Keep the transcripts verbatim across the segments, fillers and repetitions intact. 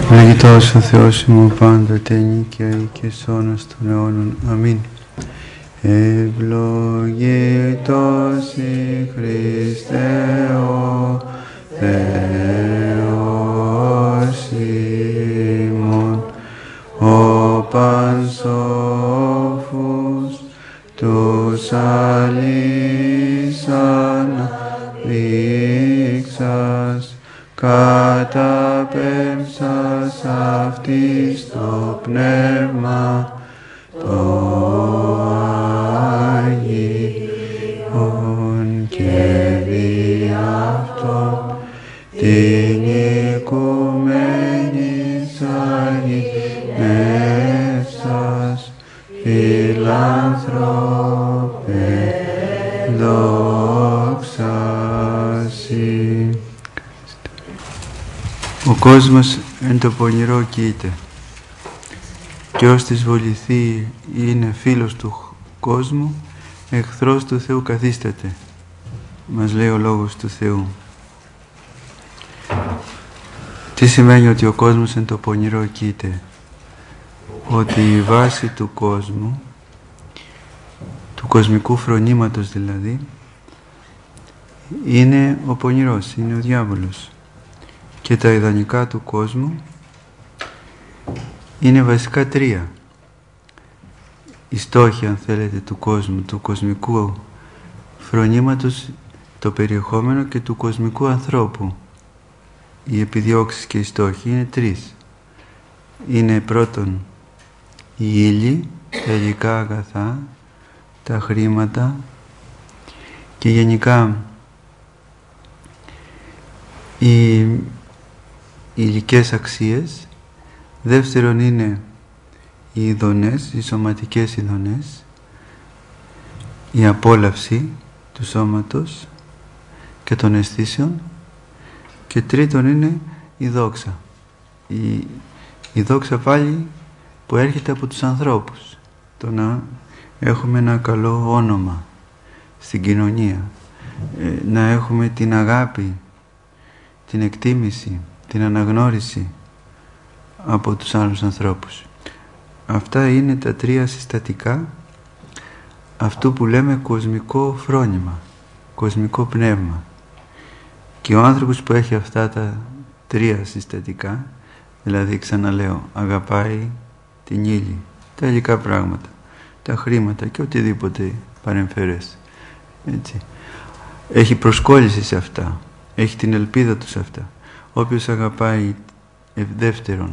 Ευλογητός ο Θεός ημών πάντοτε νίκαια και αιώνας των αιώνων. Αμήν. Ευλογητός η Χριστέ ο Θεός ημών, ο πανσόφους τους αλείς αναδείξας, καταπέμψας αυτής το πνεύμα το Άγιον και δι' αυτόν την οικουμένη αγινεύσας φιλάνθρωπε δόξασι. Ο κόσμος εν το πονηρό κοίται και ως της βοληθεί είναι φίλος του κόσμου, εχθρός του Θεού καθίσταται, μας λέει ο Λόγος του Θεού. Τι σημαίνει ότι ο κόσμος εν το πονηρό κοίται? Ότι η βάση του κόσμου, του κοσμικού φρονήματος δηλαδή, είναι ο πονηρός, είναι ο διάβολος. Και τα ιδανικά του κόσμου είναι βασικά τρία. Οι στόχοι, αν θέλετε, του κόσμου, του κοσμικού φρονήματος, το περιεχόμενο και του κοσμικού ανθρώπου. Οι επιδιώξεις και οι στόχοι είναι τρεις. Είναι πρώτον οι ύλοι, τα υλικά αγαθά, τα χρήματα και γενικά οι υλικές αξίες. Δεύτερον είναι οι ειδονές, οι σωματικές ειδονές, η απόλαυση του σώματος και των αισθήσεων. Και τρίτον είναι η δόξα. Η, η δόξα πάλι που έρχεται από τους ανθρώπους. Το να έχουμε ένα καλό όνομα στην κοινωνία, ε, να έχουμε την αγάπη, την εκτίμηση, την αναγνώριση από τους άλλους ανθρώπους. Αυτά είναι τα τρία συστατικά αυτού που λέμε κοσμικό φρόνημα, κοσμικό πνεύμα. Και ο άνθρωπος που έχει αυτά τα τρία συστατικά, δηλαδή ξαναλέω, αγαπάει την ύλη, τα υλικά πράγματα, τα χρήματα και οτιδήποτε παρεμφερές, έτσι, έχει προσκόλληση σε αυτά, έχει την ελπίδα του σε αυτά. Όποιος αγαπάει δεύτερον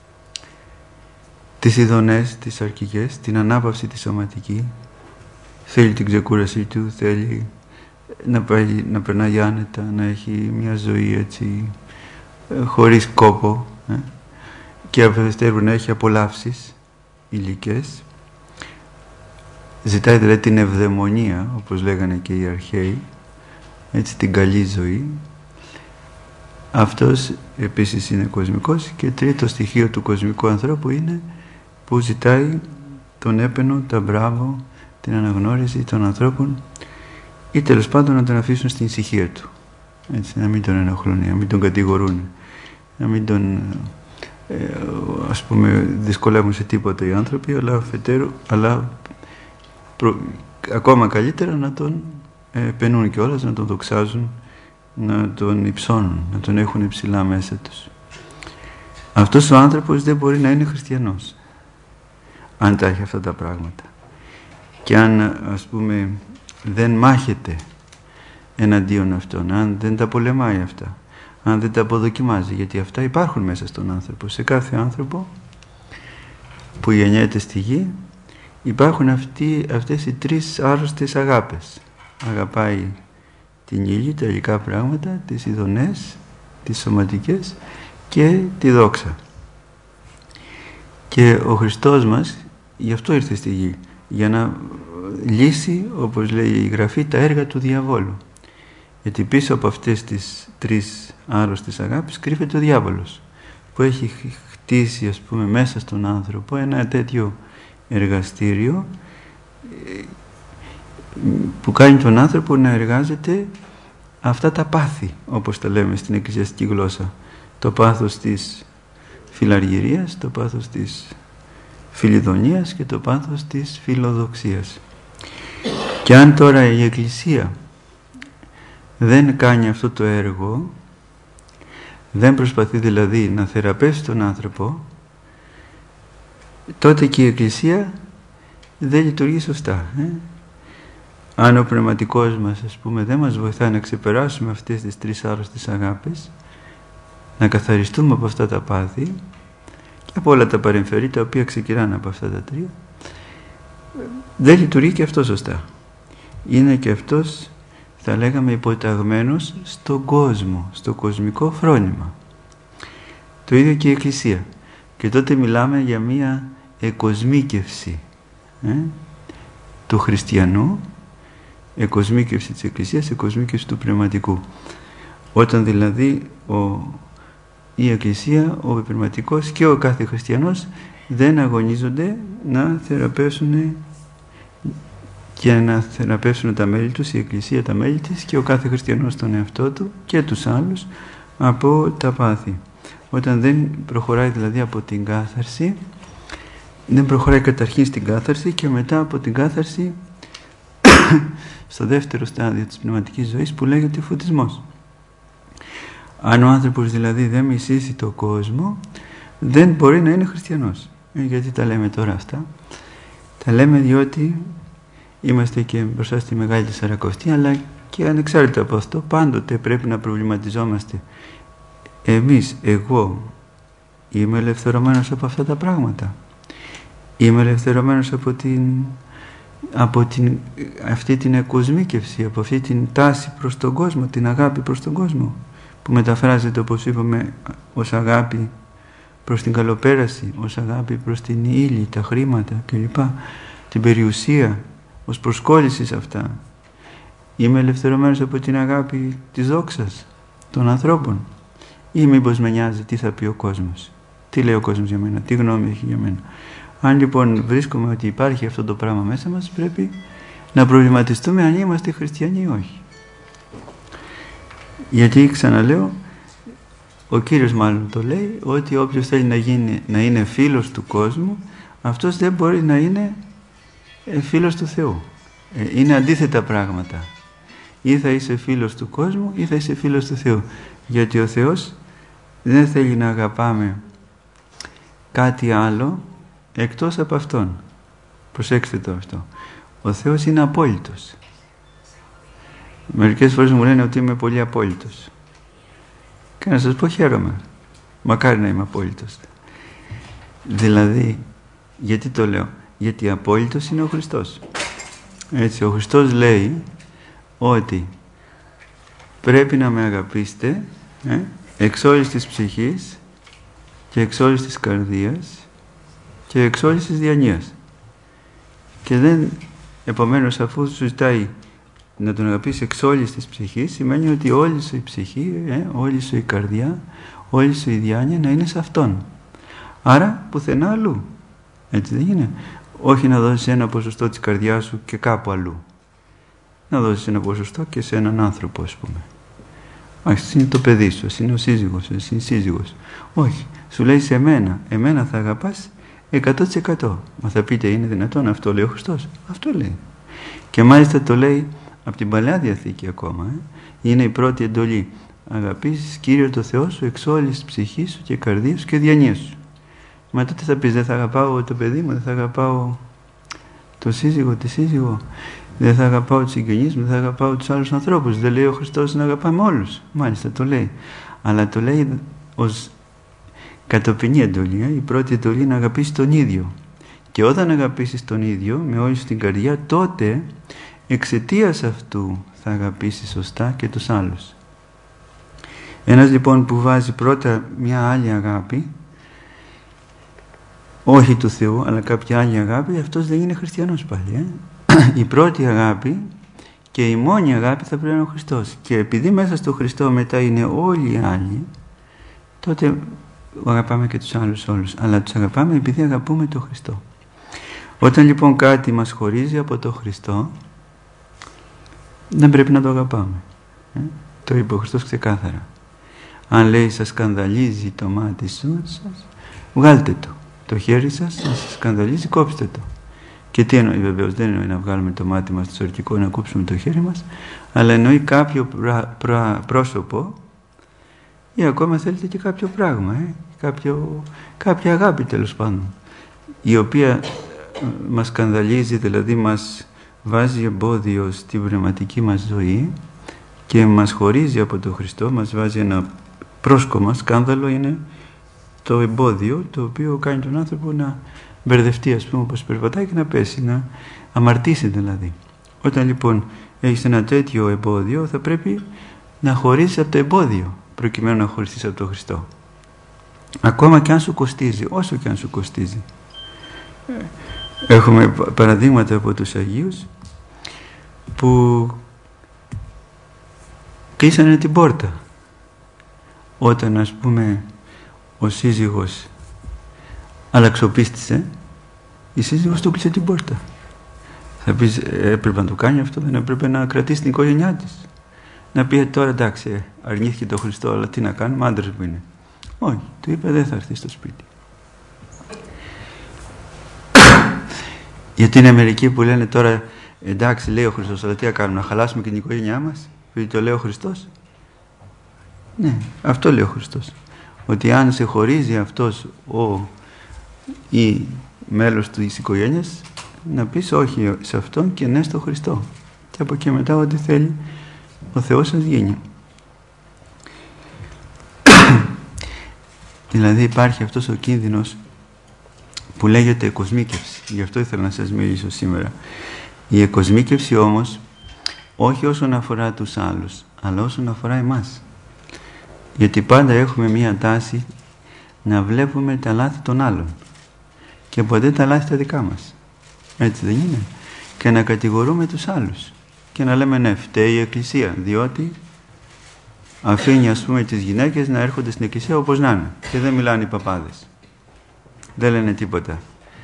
τις ειδονές, τις αρκικές, την ανάπαυση τη σωματική, θέλει την ξεκούρασή του, θέλει να, πάει, να περνάει άνετα, να έχει μια ζωή έτσι χωρίς κόπο, ε, και αφετέρου να έχει απολαύσεις υλικές, ζητάει δηλαδή την ευδαιμονία, όπως λέγανε και οι αρχαίοι, έτσι, την καλή ζωή. Αυτός επίσης είναι κοσμικός. Και τρίτο στοιχείο του κοσμικού ανθρώπου είναι που ζητάει τον έπαινο, τα μπράβο, την αναγνώριση των ανθρώπων, ή τέλος πάντων να τον αφήσουν στην ησυχία του, έτσι, να μην τον ενοχλούν, να μην τον κατηγορούν, να μην τον ε, ας πούμε δυσκολεύουν σε τίποτα οι άνθρωποι, αλλά αφετέρου, αλλά προ, ακόμα καλύτερα να τον ε, πενούν κιόλας, να τον δοξάζουν, να τον υψώνουν, να τον έχουν υψηλά μέσα τους. Αυτός ο άνθρωπος δεν μπορεί να είναι χριστιανός αν τα έχει αυτά τα πράγματα, και αν, ας πούμε, δεν μάχεται εναντίον αυτών, αν δεν τα πολεμάει αυτά, αν δεν τα αποδοκιμάζει, γιατί αυτά υπάρχουν μέσα στον άνθρωπο. Σε κάθε άνθρωπο που γεννιέται στη γη υπάρχουν αυτοί, αυτές οι τρεις άρρωστες αγάπες. Αγαπάει την ύλη, τα υλικά πράγματα, τις ειδονές, τις σωματικές και τη δόξα. Και ο Χριστός μας γι' αυτό ήρθε στη γη, για να λύσει, όπως λέει η Γραφή, τα έργα του διαβόλου. Γιατί πίσω από αυτές τις τρεις άρρωστες αγάπες κρύβεται ο διάβολος, που έχει χτίσει, ας πούμε, μέσα στον άνθρωπο ένα τέτοιο εργαστήριο που κάνει τον άνθρωπο να εργάζεται αυτά τα πάθη, όπως τα λέμε στην εκκλησιαστική γλώσσα. Το πάθος της φιλαργυρίας, το πάθος της φιλιδονίας και το πάθος της φιλοδοξίας. Και αν τώρα η Εκκλησία δεν κάνει αυτό το έργο, δεν προσπαθεί δηλαδή να θεραπεύσει τον άνθρωπο, τότε και η Εκκλησία δεν λειτουργεί σωστά. Ε? Αν ο πνευματικός μας, ας πούμε, δεν μας βοηθάει να ξεπεράσουμε αυτές τις τρεις άρρωστες αγάπες, να καθαριστούμε από αυτά τα πάθη και από όλα τα παρεμφερή τα οποία ξεκινάνε από αυτά τα τρία, δεν λειτουργεί και αυτό σωστά. Είναι και αυτός, θα λέγαμε, υποταγμένος στον κόσμο, στο κοσμικό φρόνημα. Το ίδιο και η Εκκλησία. Και τότε μιλάμε για μία εκοσμίκευση ε, του χριστιανού, εκοσμίκευση της Εκκλησίας, εκοσμίκευση του πνευματικού. Όταν δηλαδή ο, η Εκκλησία, ο πνευματικός και ο κάθε χριστιανός δεν αγωνίζονται να θεραπεύσουν και να θεραπεύσουν τα μέλη τους, η Εκκλησία τα μέλη της και ο κάθε χριστιανός τον εαυτό του και τους άλλους από τα πάθη. Όταν δεν προχωράει δηλαδή από την κάθαρση, δεν προχωράει καταρχήν στην κάθαρση και μετά από την κάθαρση στο δεύτερο στάδιο της πνευματικής ζωής που λέγεται φωτισμός. Αν ο άνθρωπος δηλαδή δεν μισήσει το κόσμο, δεν μπορεί να είναι χριστιανός. Ε, γιατί τα λέμε τώρα αυτά? Τα λέμε διότι είμαστε και μπροστά στη Μεγάλη Τεσσαρακοστή, αλλά και ανεξάρτητα από αυτό πάντοτε πρέπει να προβληματιζόμαστε. Εμείς, εγώ, είμαι ελευθερωμένος από αυτά τα πράγματα? Είμαι ελευθερωμένος από, την, από την, αυτή την εκοσμίκευση, από αυτή την τάση προς τον κόσμο, την αγάπη προς τον κόσμο, που μεταφράζεται, όπως είπαμε, ως αγάπη προς την καλοπέραση, ως αγάπη προς την ύλη, τα χρήματα κλπ, την περιουσία, ως προσκόλληση σε αυτά. Είμαι ελευθερωμένος από την αγάπη της δόξας των ανθρώπων, ή μήπως με νοιάζει τι θα πει ο κόσμος, τι λέει ο κόσμος για μένα, τι γνώμη έχει για μένα? Αν λοιπόν βρίσκουμε ότι υπάρχει αυτό το πράγμα μέσα μας, πρέπει να προβληματιστούμε αν είμαστε χριστιανοί ή όχι. Γιατί, ξαναλέω, ο Κύριος μάλλον το λέει, ότι όποιος θέλει να, γίνει, να είναι φίλος του κόσμου, αυτός δεν μπορεί να είναι φίλος του Θεού. Είναι αντίθετα πράγματα. Ή θα είσαι φίλος του κόσμου ή θα είσαι φίλος του Θεού. Γιατί ο Θεός δεν θέλει να αγαπάμε κάτι άλλο εκτός από Αυτόν. Προσέξτε το αυτό. Ο Θεός είναι απόλυτος. Μερικές φορές μου λένε ότι είμαι πολύ απόλυτος. Και να σας πω, χαίρομαι. Μακάρι να είμαι απόλυτος. Δηλαδή, γιατί το λέω? Γιατί απόλυτος είναι ο Χριστός. Έτσι, ο Χριστός λέει ότι πρέπει να με αγαπήσετε ε, εξ όλης της ψυχής και εξ όλης της καρδίας και εξ όλης της διανοίας. Και δεν, επομένως, αφού σου ζητάει να τον αγαπήσει εξ όλης της ψυχής, σημαίνει ότι όλη σου η ψυχή, ε, όλη σου η καρδιά, όλη σου η διάνοια να είναι σε Αυτόν. Άρα πουθενά αλλού. Έτσι δεν είναι? Όχι να δώσεις ένα ποσοστό της καρδιάς σου και κάπου αλλού. Να δώσεις ένα ποσοστό και σε έναν άνθρωπο, ας πούμε. Όχι, είναι το παιδί σου, εσύ είναι ο σύζυγος, εσύ είναι σύζυγος. Όχι, σου λέει σε μένα, εμένα θα αγαπάς εκατό τοις εκατό. Μα θα πείτε, είναι δυνατόν? Αυτό λέει ο Χριστός? Αυτό λέει. Και μάλιστα το λέει από την Παλαιά Διαθήκη ακόμα. Ε. Είναι η πρώτη εντολή. Αγαπήσεις Κύριο το Θεό σου εξ όλης της ψυχής σου και καρδίας σου και διανοίας σου. Μα τότε θα πεις, δεν θα αγαπάω το παιδί μου, δεν θα αγαπάω το σύζυγο, τη σύζυγο, δεν θα αγαπάω τους συγγενείς μου, δεν θα αγαπάω τους άλλους ανθρώπους. Δεν λέει ο Χριστός να αγαπάμε όλους? Μάλιστα το λέει. Αλλά το λέει ως κατοπινή εντολή. Ε. Η πρώτη εντολή είναι να αγαπήσεις τον ίδιο. Και όταν αγαπήσεις τον ίδιο με όλη σου την καρδιά, τότε εξαιτίας αυτού θα αγαπήσεις σωστά και τους άλλους. Ένας λοιπόν που βάζει πρώτα μια άλλη αγάπη, όχι του Θεού, αλλά κάποια άλλη αγάπη, αυτός δεν είναι χριστιανός πάλι. Ε? Η πρώτη αγάπη και η μόνη αγάπη θα πρέπει να είναι ο Χριστός. Και επειδή μέσα στο Χριστό μετά είναι όλοι οι άλλοι, τότε αγαπάμε και τους άλλους όλους. Αλλά τους αγαπάμε επειδή αγαπούμε τον Χριστό. Όταν λοιπόν κάτι μας χωρίζει από τον Χριστό, δεν πρέπει να το αγαπάμε. Ε? Το είπε ο Χριστός ξεκάθαρα. Αν λέει σας σκανδαλίζει το μάτι σου, σας, βγάλτε το. Το χέρι σας να σας σκανδαλίζει, κόψτε το. Και τι εννοεί, βεβαίως δεν εννοεί να βγάλουμε το μάτι μας στο σορκικό, να κόψουμε το χέρι μας, αλλά εννοεί κάποιο πρα, πρα, πρόσωπο ή ακόμα θέλετε και κάποιο πράγμα, ε? κάποιο, κάποια αγάπη τέλος πάντων, η οποία μας σκανδαλίζει, δηλαδή μας βάζει εμπόδιο στην πνευματική μας ζωή και μας χωρίζει από τον Χριστό, μας βάζει ένα πρόσκομμα, σκάνδαλο είναι το εμπόδιο το οποίο κάνει τον άνθρωπο να μπερδευτεί, ας πούμε, όπως περπατάει και να πέσει, να αμαρτήσει δηλαδή. Όταν λοιπόν έχεις ένα τέτοιο εμπόδιο, θα πρέπει να χωρίσεις από το εμπόδιο προκειμένου να χωριστείς από τον Χριστό. Ακόμα και αν σου κοστίζει, όσο και αν σου κοστίζει. Έχουμε παραδείγματα από τους Αγίους που κλείσανε την πόρτα όταν, ας πούμε, ο σύζυγος αλλαξοπίστησε, η σύζυγος του κλείσε την πόρτα. Θα πεις, έπρεπε να το κάνει αυτό, δεν έπρεπε να κρατήσει την οικογένειά της, να πει τώρα εντάξει, αρνήθηκε τον Χριστό, αλλά τι να κάνουμε, άντρας που είναι. Όχι, του είπε δεν θα έρθει στο σπίτι. Γιατί είναι μερικοί που λένε τώρα εντάξει, λέει ο Χριστός, αλλά τι να κάνουμε, να χαλάσουμε και την οικογένειά μας, επειδή το λέει ο Χριστός. Ναι, αυτό λέει ο Χριστός, ότι αν σε χωρίζει αυτός ο ή μέλος της οικογένειας, να πεις όχι σε αυτόν και ναι στο Χριστό, και από εκεί μετά ό,τι θέλει ο Θεός σας γίνει. Δηλαδή υπάρχει αυτός ο κίνδυνος που λέγεται εκοσμίκευση. Γι' αυτό ήθελα να σας μιλήσω σήμερα. Η εκοσμίκευση όμως όχι όσον αφορά τους άλλους, αλλά όσον αφορά εμάς. Γιατί πάντα έχουμε μία τάση να βλέπουμε τα λάθη των άλλων και ποτέ τα λάθη τα δικά μας. Έτσι δεν είναι? Και να κατηγορούμε τους άλλους και να λέμε ναι, φταίει η Εκκλησία, διότι αφήνει, ας πούμε, τις γυναίκες να έρχονται στην Εκκλησία όπως να είναι και δεν μιλάνε οι παπάδες, δεν λένε τίποτα.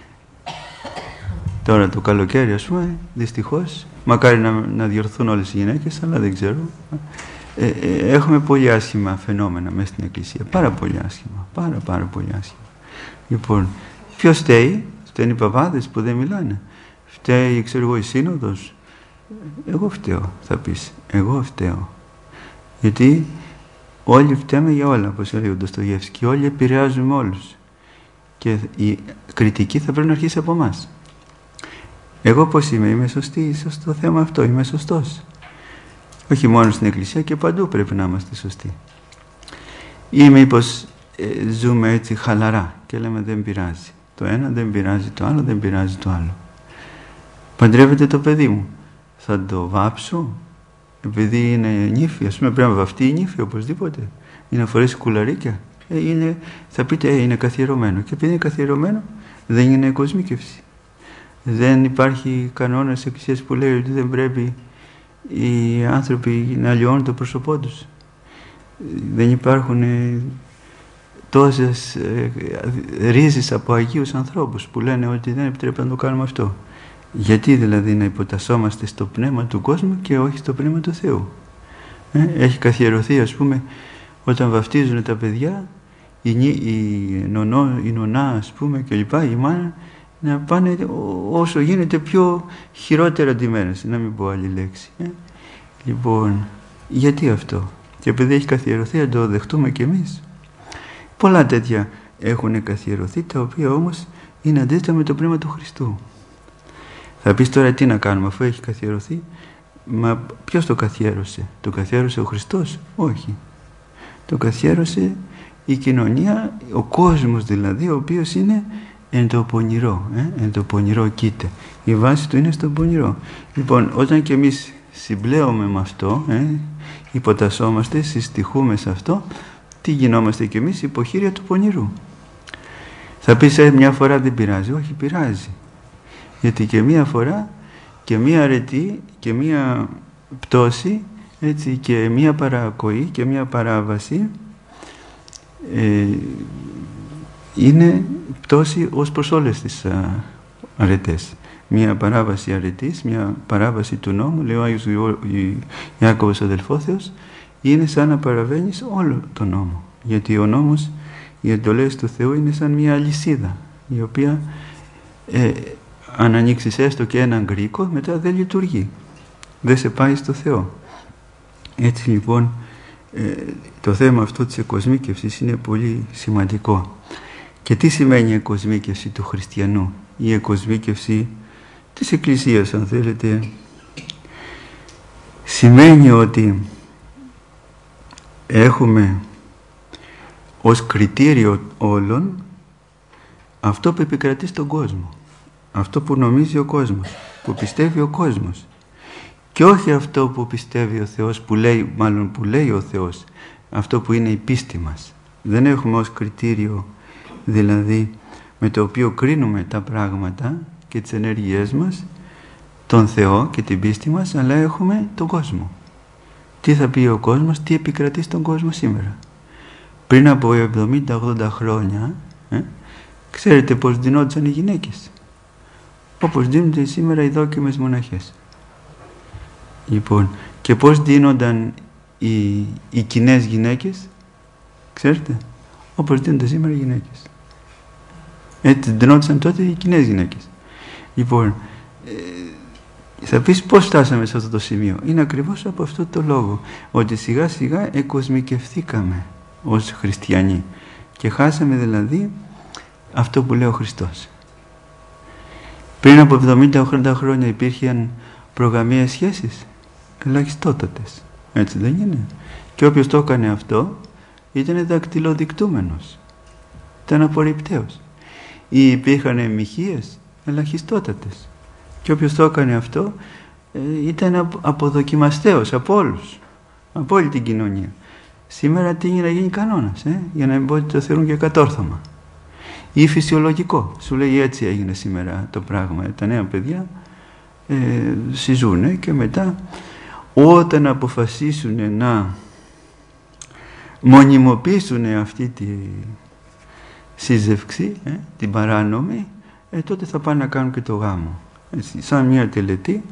Τώρα το καλοκαίρι, ας πούμε, δυστυχώς, μακάρι να, να διορθούν όλες οι γυναίκες, αλλά δεν ξέρω, ε, ε, έχουμε πολύ άσχημα φαινόμενα μέσα στην Εκκλησία, πάρα πολύ άσχημα, πάρα πάρα πολύ άσχημα. Λοιπόν, ποιος φταίει? Φταίνουν οι παπάδες που δεν μιλάνε, φταίει, ξέρω εγώ, η Σύνοδος. Εγώ φταίω, θα πεις, εγώ φταίω. Γιατί όλοι φταίμε για όλα, όπως λέει ο Ντοστογεύσκη, όλοι επηρεάζουμε όλους. Και η κριτική θα πρέπει να αρχίσει από εμάς. Εγώ πώς είμαι, είμαι σωστή στο θέμα αυτό, είμαι σωστός. Όχι μόνο στην Εκκλησία, και παντού πρέπει να είμαστε σωστοί. Ή μήπως ε, ζούμε έτσι χαλαρά και λέμε δεν πειράζει. Το ένα δεν πειράζει το άλλο, δεν πειράζει το άλλο. Παντρεύεται το παιδί μου, θα το βάψω επειδή είναι νύφη, ας πούμε, πρέπει να βαφτεί η νύφη οπωσδήποτε, ή να φορέσει κουλαρίκια. Ε, είναι, θα πείτε ε, είναι καθιερωμένο, και επειδή είναι καθιερωμένο δεν είναι κοσμίκευση. Δεν υπάρχει κανόνας εκκλησίας που λέει ότι δεν πρέπει οι άνθρωποι να αλλοιώνουν το πρόσωπό τους. Δεν υπάρχουν ε, τόσες ε, ρίζες από Αγίους ανθρώπους που λένε ότι δεν επιτρέπει να το κάνουμε αυτό. Γιατί δηλαδή να υποτασσόμαστε στο πνεύμα του κόσμου και όχι στο πνεύμα του Θεού? Ε, έχει καθιερωθεί, ας πούμε, όταν βαφτίζουν τα παιδιά, η, η, νονό, η νονά, ας πούμε, και λοιπά, η μάνα, να πάνε όσο γίνεται πιο χειρότερα ντυμένες, να μην πω άλλη λέξη. Ε. Λοιπόν, γιατί αυτό? Και επειδή έχει καθιερωθεί, να το δεχτούμε κι εμείς. Πολλά τέτοια έχουν καθιερωθεί, τα οποία όμως είναι αντίθετα με το πνεύμα του Χριστού. Θα πεις τώρα τι να κάνουμε αφού έχει καθιερωθεί? Μα ποιος το καθιέρωσε? Το καθιέρωσε ο Χριστός? Όχι. Το καθιέρωσε η κοινωνία, ο κόσμος δηλαδή, ο οποίος είναι εν το πονηρό, ε? εν το πονηρό κοίται. Η βάση του είναι στο πονηρό. Λοιπόν, όταν και εμείς συμπλέουμε με αυτό, ε? υποτασσόμαστε, συστοιχούμε σε αυτό, τι γινόμαστε κι εμείς? Υποχείρια του πονηρού. Θα πεις ε, μια φορά δεν πειράζει? Όχι, πειράζει. Γιατί και μία φορά και μία αρετή και μία πτώση, έτσι, και μία παρακοή και μία παράβαση ε, είναι πτώση ως προς όλες τις α, αρετές. Μία παράβαση αρετής, μία παράβαση του νόμου, λέει ο Άγιος Ιάκωβος ο Αδελφόθεος, είναι σαν να παραβαίνεις όλο τον νόμο. Γιατί ο νόμος Οι εντολές του Θεού είναι σαν μια αλυσίδα, η οποία ε, αν ανοίξεις έστω και έναν κρίκο, μετά δεν λειτουργεί. Δεν σε πάει στο Θεό. Έτσι λοιπόν, ε, το θέμα αυτό της εκοσμίκευσης είναι πολύ σημαντικό. Και τι σημαίνει η εκοσμίκευση του χριστιανού? Η εκοσμίκευση της Εκκλησίας, αν θέλετε, σημαίνει ότι έχουμε ως κριτήριο όλων αυτό που επικρατεί στον κόσμο, αυτό που νομίζει ο κόσμος, που πιστεύει ο κόσμος, και όχι αυτό που πιστεύει ο Θεός, που λέει, μάλλον που λέει ο Θεός, αυτό που είναι η πίστη μας. Δεν έχουμε ως κριτήριο, δηλαδή με το οποίο κρίνουμε τα πράγματα και τις ενέργειές μας, τον Θεό και την πίστη μας, αλλά έχουμε τον κόσμο. Τι θα πει ο κόσμος, τι επικρατεί στον κόσμο σήμερα? Πριν από εβδομήντα ογδόντα χρόνια, ε, ξέρετε πώς ντυνόντουσαν οι γυναίκες? Όπως ντύνονται σήμερα οι δόκιμες μοναχές. Λοιπόν, και πώς ντύνονταν οι, οι κοινές γυναίκες? Ξέρετε, όπως ντύνονται σήμερα οι γυναίκες. Έτσι ντυνόντουσαν τότε οι κοινές γυναίκες. Λοιπόν, ε, θα πεις πώς φτάσαμε σε αυτό το σημείο? Είναι ακριβώς από αυτό το λόγο, ότι σιγά σιγά εκοσμικευθήκαμε ως χριστιανοί και χάσαμε δηλαδή αυτό που λέει ο Χριστός. Πριν από εβδομήντα ογδόντα χρόνια υπήρχαν προγαμίες σχέσεις, ελαχιστότατες, έτσι δεν είναι? Και όποιος το έκανε αυτό ήταν δακτυλοδεικτούμενος, ήταν απορριπταίος. Ή υπήρχαν μοιχείες, ελαχιστότατες, και όποιος το έκανε αυτό ήταν αποδοκιμαστέος από όλους, από όλη την κοινωνία. Σήμερα τι είναι να γίνει κανόνας, ε? για να μην πω ότι το θεωρούν και κατόρθωμα. Ή φυσιολογικό. Σου λέει έτσι έγινε σήμερα το πράγμα. Τα νέα παιδιά ε, συζούνε και μετά όταν αποφασίσουν να μονιμοποιήσουν αυτή τη σύζευξη, ε, την παράνομη, ε, τότε θα πάνε να κάνουν και το γάμο. Έτσι, σαν μια τελετή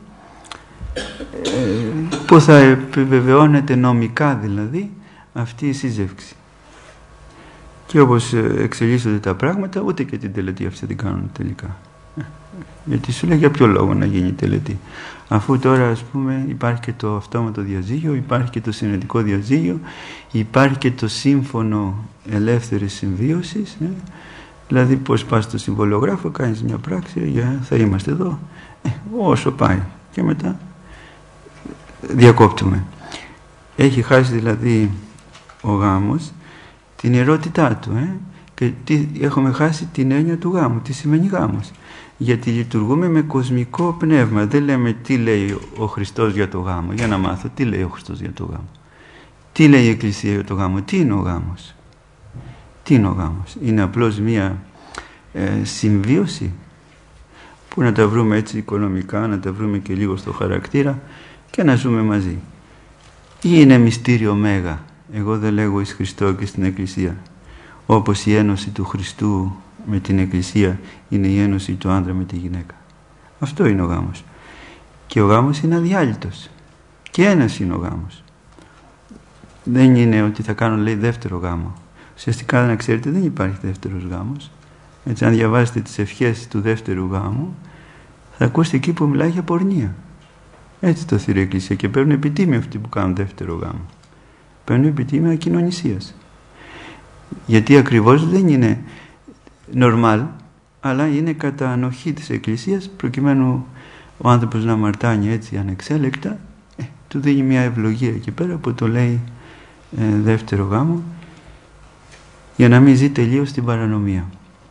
ε, που θα επιβεβαιώνεται νομικά δηλαδή αυτή η σύζευξη. Και όπως εξελίσσονται τα πράγματα, ούτε και την τελετή αυτή την κάνουν τελικά. Γιατί σου λέει για ποιο λόγο να γίνει τελετή? Αφού τώρα ας πούμε υπάρχει και το αυτόματο διαζύγιο, υπάρχει και το συνετικό διαζύγιο, υπάρχει και το σύμφωνο ελεύθερης συμβίωσης, ε? Δηλαδή πως πας στο συμβολογράφο, κάνεις μια πράξη, για θα είμαστε εδώ, ε, όσο πάει. Και μετά διακόπτουμε. Έχει χάσει δηλαδή ο γάμος την ιερότητά του, ε? και τι, έχουμε χάσει την έννοια του γάμου. Τι σημαίνει γάμος? Γιατί λειτουργούμε με κοσμικό πνεύμα. Δεν λέμε τι λέει ο Χριστός για το γάμο. Για να μάθω τι λέει ο Χριστός για το γάμο. Τι λέει η Εκκλησία για το γάμο. Τι είναι ο γάμος? Τι είναι ο γάμος? Είναι απλώς μία ε, συμβίωση που να τα βρούμε έτσι οικονομικά, να τα βρούμε και λίγο στο χαρακτήρα και να ζούμε μαζί. Ή είναι μυστήριο μέγα? Εγώ δεν λέγω εις Χριστό και στην Εκκλησία. Όπως η ένωση του Χριστού με την Εκκλησία είναι η ένωση του άντρα με τη γυναίκα. Αυτό είναι ο γάμος. Και ο γάμος είναι αδιάλειτος. Και ένας είναι ο γάμος. Δεν είναι ότι θα κάνω, λέει, δεύτερο γάμο. Ουσιαστικά, να ξέρετε, δεν υπάρχει δεύτερος γάμος. Έτσι, αν διαβάσετε τις ευχές του δεύτερου γάμου, θα ακούσετε εκεί που μιλάει για πορνεία. Έτσι το θεωρεί η Εκκλησία και παίρνουν επιτίμιο αυτοί που κάνουν δεύτερο γάμο. Παίρνουν επιτίμιο ακοινωνισίας. Γιατί ακριβώς δεν είναι νορμάλ, αλλά είναι κατά ανοχή της Εκκλησίας, προκειμένου ο άνθρωπος να αμαρτάνει έτσι ανεξέλεκτα, ε, του δίνει μια ευλογία εκεί πέρα που το λέει ε, δεύτερο γάμο, για να μην ζει τελείως στην παρανομία.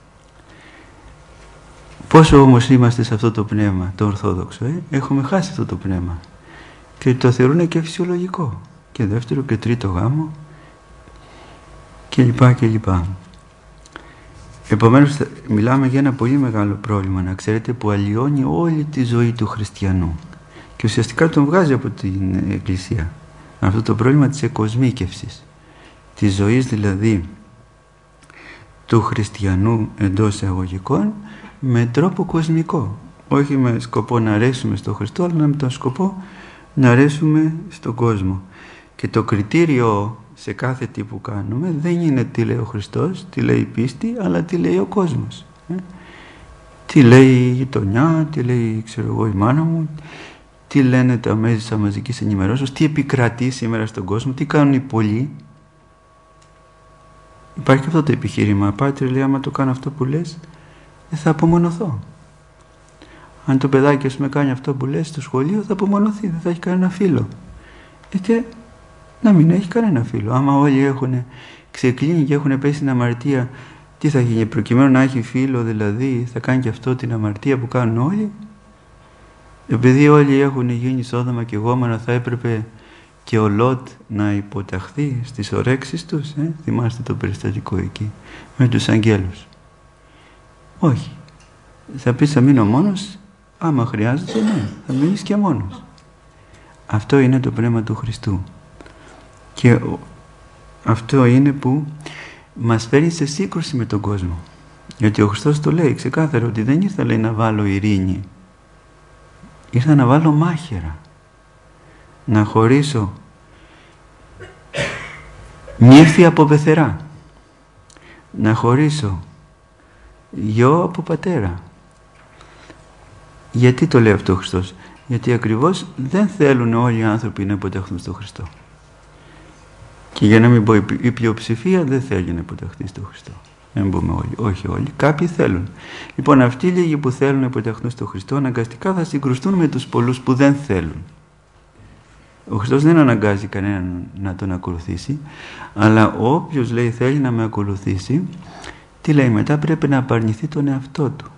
Πόσο όμως είμαστε σε αυτό το πνεύμα, το ορθόδοξο, ε? Έχουμε χάσει αυτό το πνεύμα και το θεωρούν και φυσιολογικό. Και δεύτερο και τρίτο γάμο και λοιπά και λοιπά. Επομένως μιλάμε για ένα πολύ μεγάλο πρόβλημα, να ξέρετε, που αλλοιώνει όλη τη ζωή του χριστιανού και ουσιαστικά τον βγάζει από την Εκκλησία. Αυτό το πρόβλημα της εκοσμίκευσης, της ζωής δηλαδή του χριστιανού εντός εισαγωγικών με τρόπο κοσμικό. Όχι με σκοπό να αρέσουμε στον Χριστό, αλλά με τον σκοπό να αρέσουμε στον κόσμο. Και το κριτήριο σε κάθε τι που κάνουμε δεν είναι τι λέει ο Χριστός, τι λέει η πίστη, αλλά τι λέει ο κόσμος. Ε? Τι λέει η γειτονιά, τι λέει ξέρω εγώ, η μάνα μου, τι λένε τα μέσα μαζικής ενημερώσεως, τι επικρατεί σήμερα στον κόσμο, τι κάνουν οι πολλοί. Υπάρχει και αυτό το επιχείρημα. Πάτερ λέει, άμα το κάνω αυτό που λες, δεν θα απομονωθώ. Αν το παιδάκι ας με κάνει αυτό που λες στο σχολείο, θα απομονωθεί, δεν θα έχει κανένα φίλο. Ε, και να μην έχει κανένα φίλο. Άμα όλοι έχουν ξεκλίνει και έχουν πέσει στην αμαρτία, τι θα γίνει, προκειμένου να έχει φίλο, δηλαδή θα κάνει και αυτό την αμαρτία που κάνουν όλοι. Επειδή όλοι έχουν γίνει Σόδομα και Γόμορα, θα έπρεπε και ο Λότ να υποταχθεί στις ορέξεις τους. Ε? Θυμάστε το περιστατικό εκεί με τους αγγέλους. Όχι. Θα πεις θα μείνω μόνος, άμα χρειάζεται, ναι, θα μείνεις και μόνος. Αυτό είναι το πνεύμα του Χριστού. Και αυτό είναι που μας φέρει σε σύγκρουση με τον κόσμο. Γιατί ο Χριστός το λέει ξεκάθαρα ότι δεν ήρθα λέει να βάλω ειρήνη. Ήρθα να βάλω μάχαιρα. Να χωρίσω νύφη από πεθερά. Να χωρίσω γιο από πατέρα. Γιατί το λέει αυτό ο Χριστός? Γιατί ακριβώς δεν θέλουν όλοι οι άνθρωποι να υποταχθούν στον Χριστό. Και για να μην πω η πλειοψηφία δεν θέλει να υποταχθεί στον Χριστό. Δεν πούμε όλοι. Όχι όλοι. Κάποιοι θέλουν. Λοιπόν, αυτοί οι λίγοι που θέλουν να υποταχθούν στον Χριστό αναγκαστικά θα συγκρουστούν με τους πολλούς που δεν θέλουν. Ο Χριστός δεν αναγκάζει κανέναν να τον ακολουθήσει, αλλά όποιος λέει θέλει να με ακολουθήσει, τι λέει μετά? Πρέπει να απαρνηθεί τον εαυτό του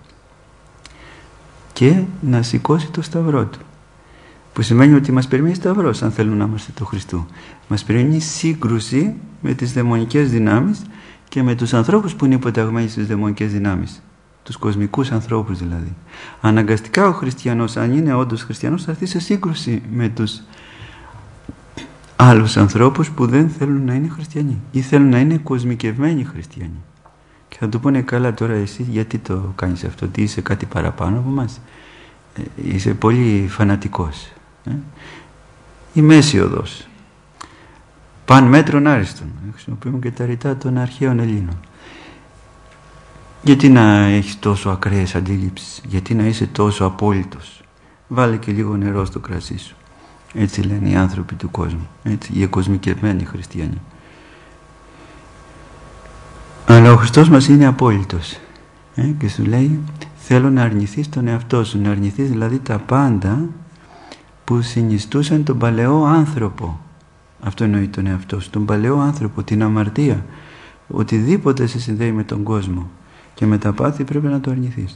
και να σηκώσει το σταυρό του. Που σημαίνει ότι μας περιμένει σταυρός αν θέλουμε να είμαστε του Χριστού. Μας περιμένει σύγκρουση με τις δαιμονικές δυνάμεις και με τους ανθρώπους που είναι υποταγμένοι στις δαιμονικές δυνάμεις. Τους κοσμικούς ανθρώπους δηλαδή. Αναγκαστικά ο χριστιανός, αν είναι όντως χριστιανός, θα έρθει σε σύγκρουση με τους άλλους ανθρώπους που δεν θέλουν να είναι χριστιανοί ή θέλουν να είναι κοσμικευμένοι χριστιανοί. Και θα του πούνε, καλά τώρα εσύ γιατί το κάνεις αυτό, τι είσαι κάτι παραπάνω από μας, ε, είσαι πολύ φανατικός. Ε? Η μέση οδός. Παν μέτρον άριστον. Χρησιμοποιούμε και τα ρητά των αρχαίων Ελλήνων. Γιατί να έχεις τόσο ακραίες αντίληψεις, γιατί να είσαι τόσο απόλυτος? Βάλε και λίγο νερό στο κρασί σου. Έτσι λένε οι άνθρωποι του κόσμου, έτσι, οι εκοσμικευμένοι χριστιανοί. Αλλά ο Χριστός μας είναι απόλυτος ε, και σου λέει θέλω να αρνηθείς τον εαυτό σου, να αρνηθείς δηλαδή τα πάντα που συνιστούσαν τον παλαιό άνθρωπο. Αυτό εννοεί τον εαυτό σου, τον παλαιό άνθρωπο, την αμαρτία, οτιδήποτε σε συνδέει με τον κόσμο και με τα πάθη πρέπει να το αρνηθείς.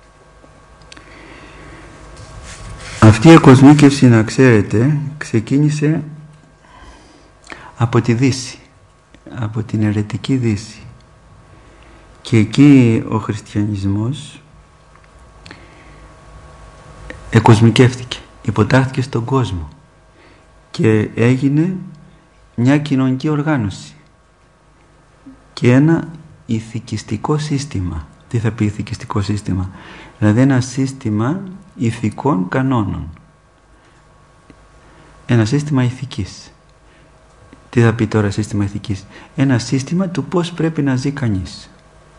Αυτή η εκοσμίκευση, να ξέρετε, ξεκίνησε από τη Δύση, από την αιρετική Δύση. Και εκεί ο χριστιανισμός εκοσμικεύτηκε, υποτάχθηκε στον κόσμο και έγινε μια κοινωνική οργάνωση και ένα ηθικιστικό σύστημα. Τι θα πει ηθικιστικό σύστημα? Δηλαδή ένα σύστημα ηθικών κανόνων. Ένα σύστημα ηθικής. Τι θα πει τώρα σύστημα ηθικής? Ένα σύστημα του πώς πρέπει να ζει κανείς.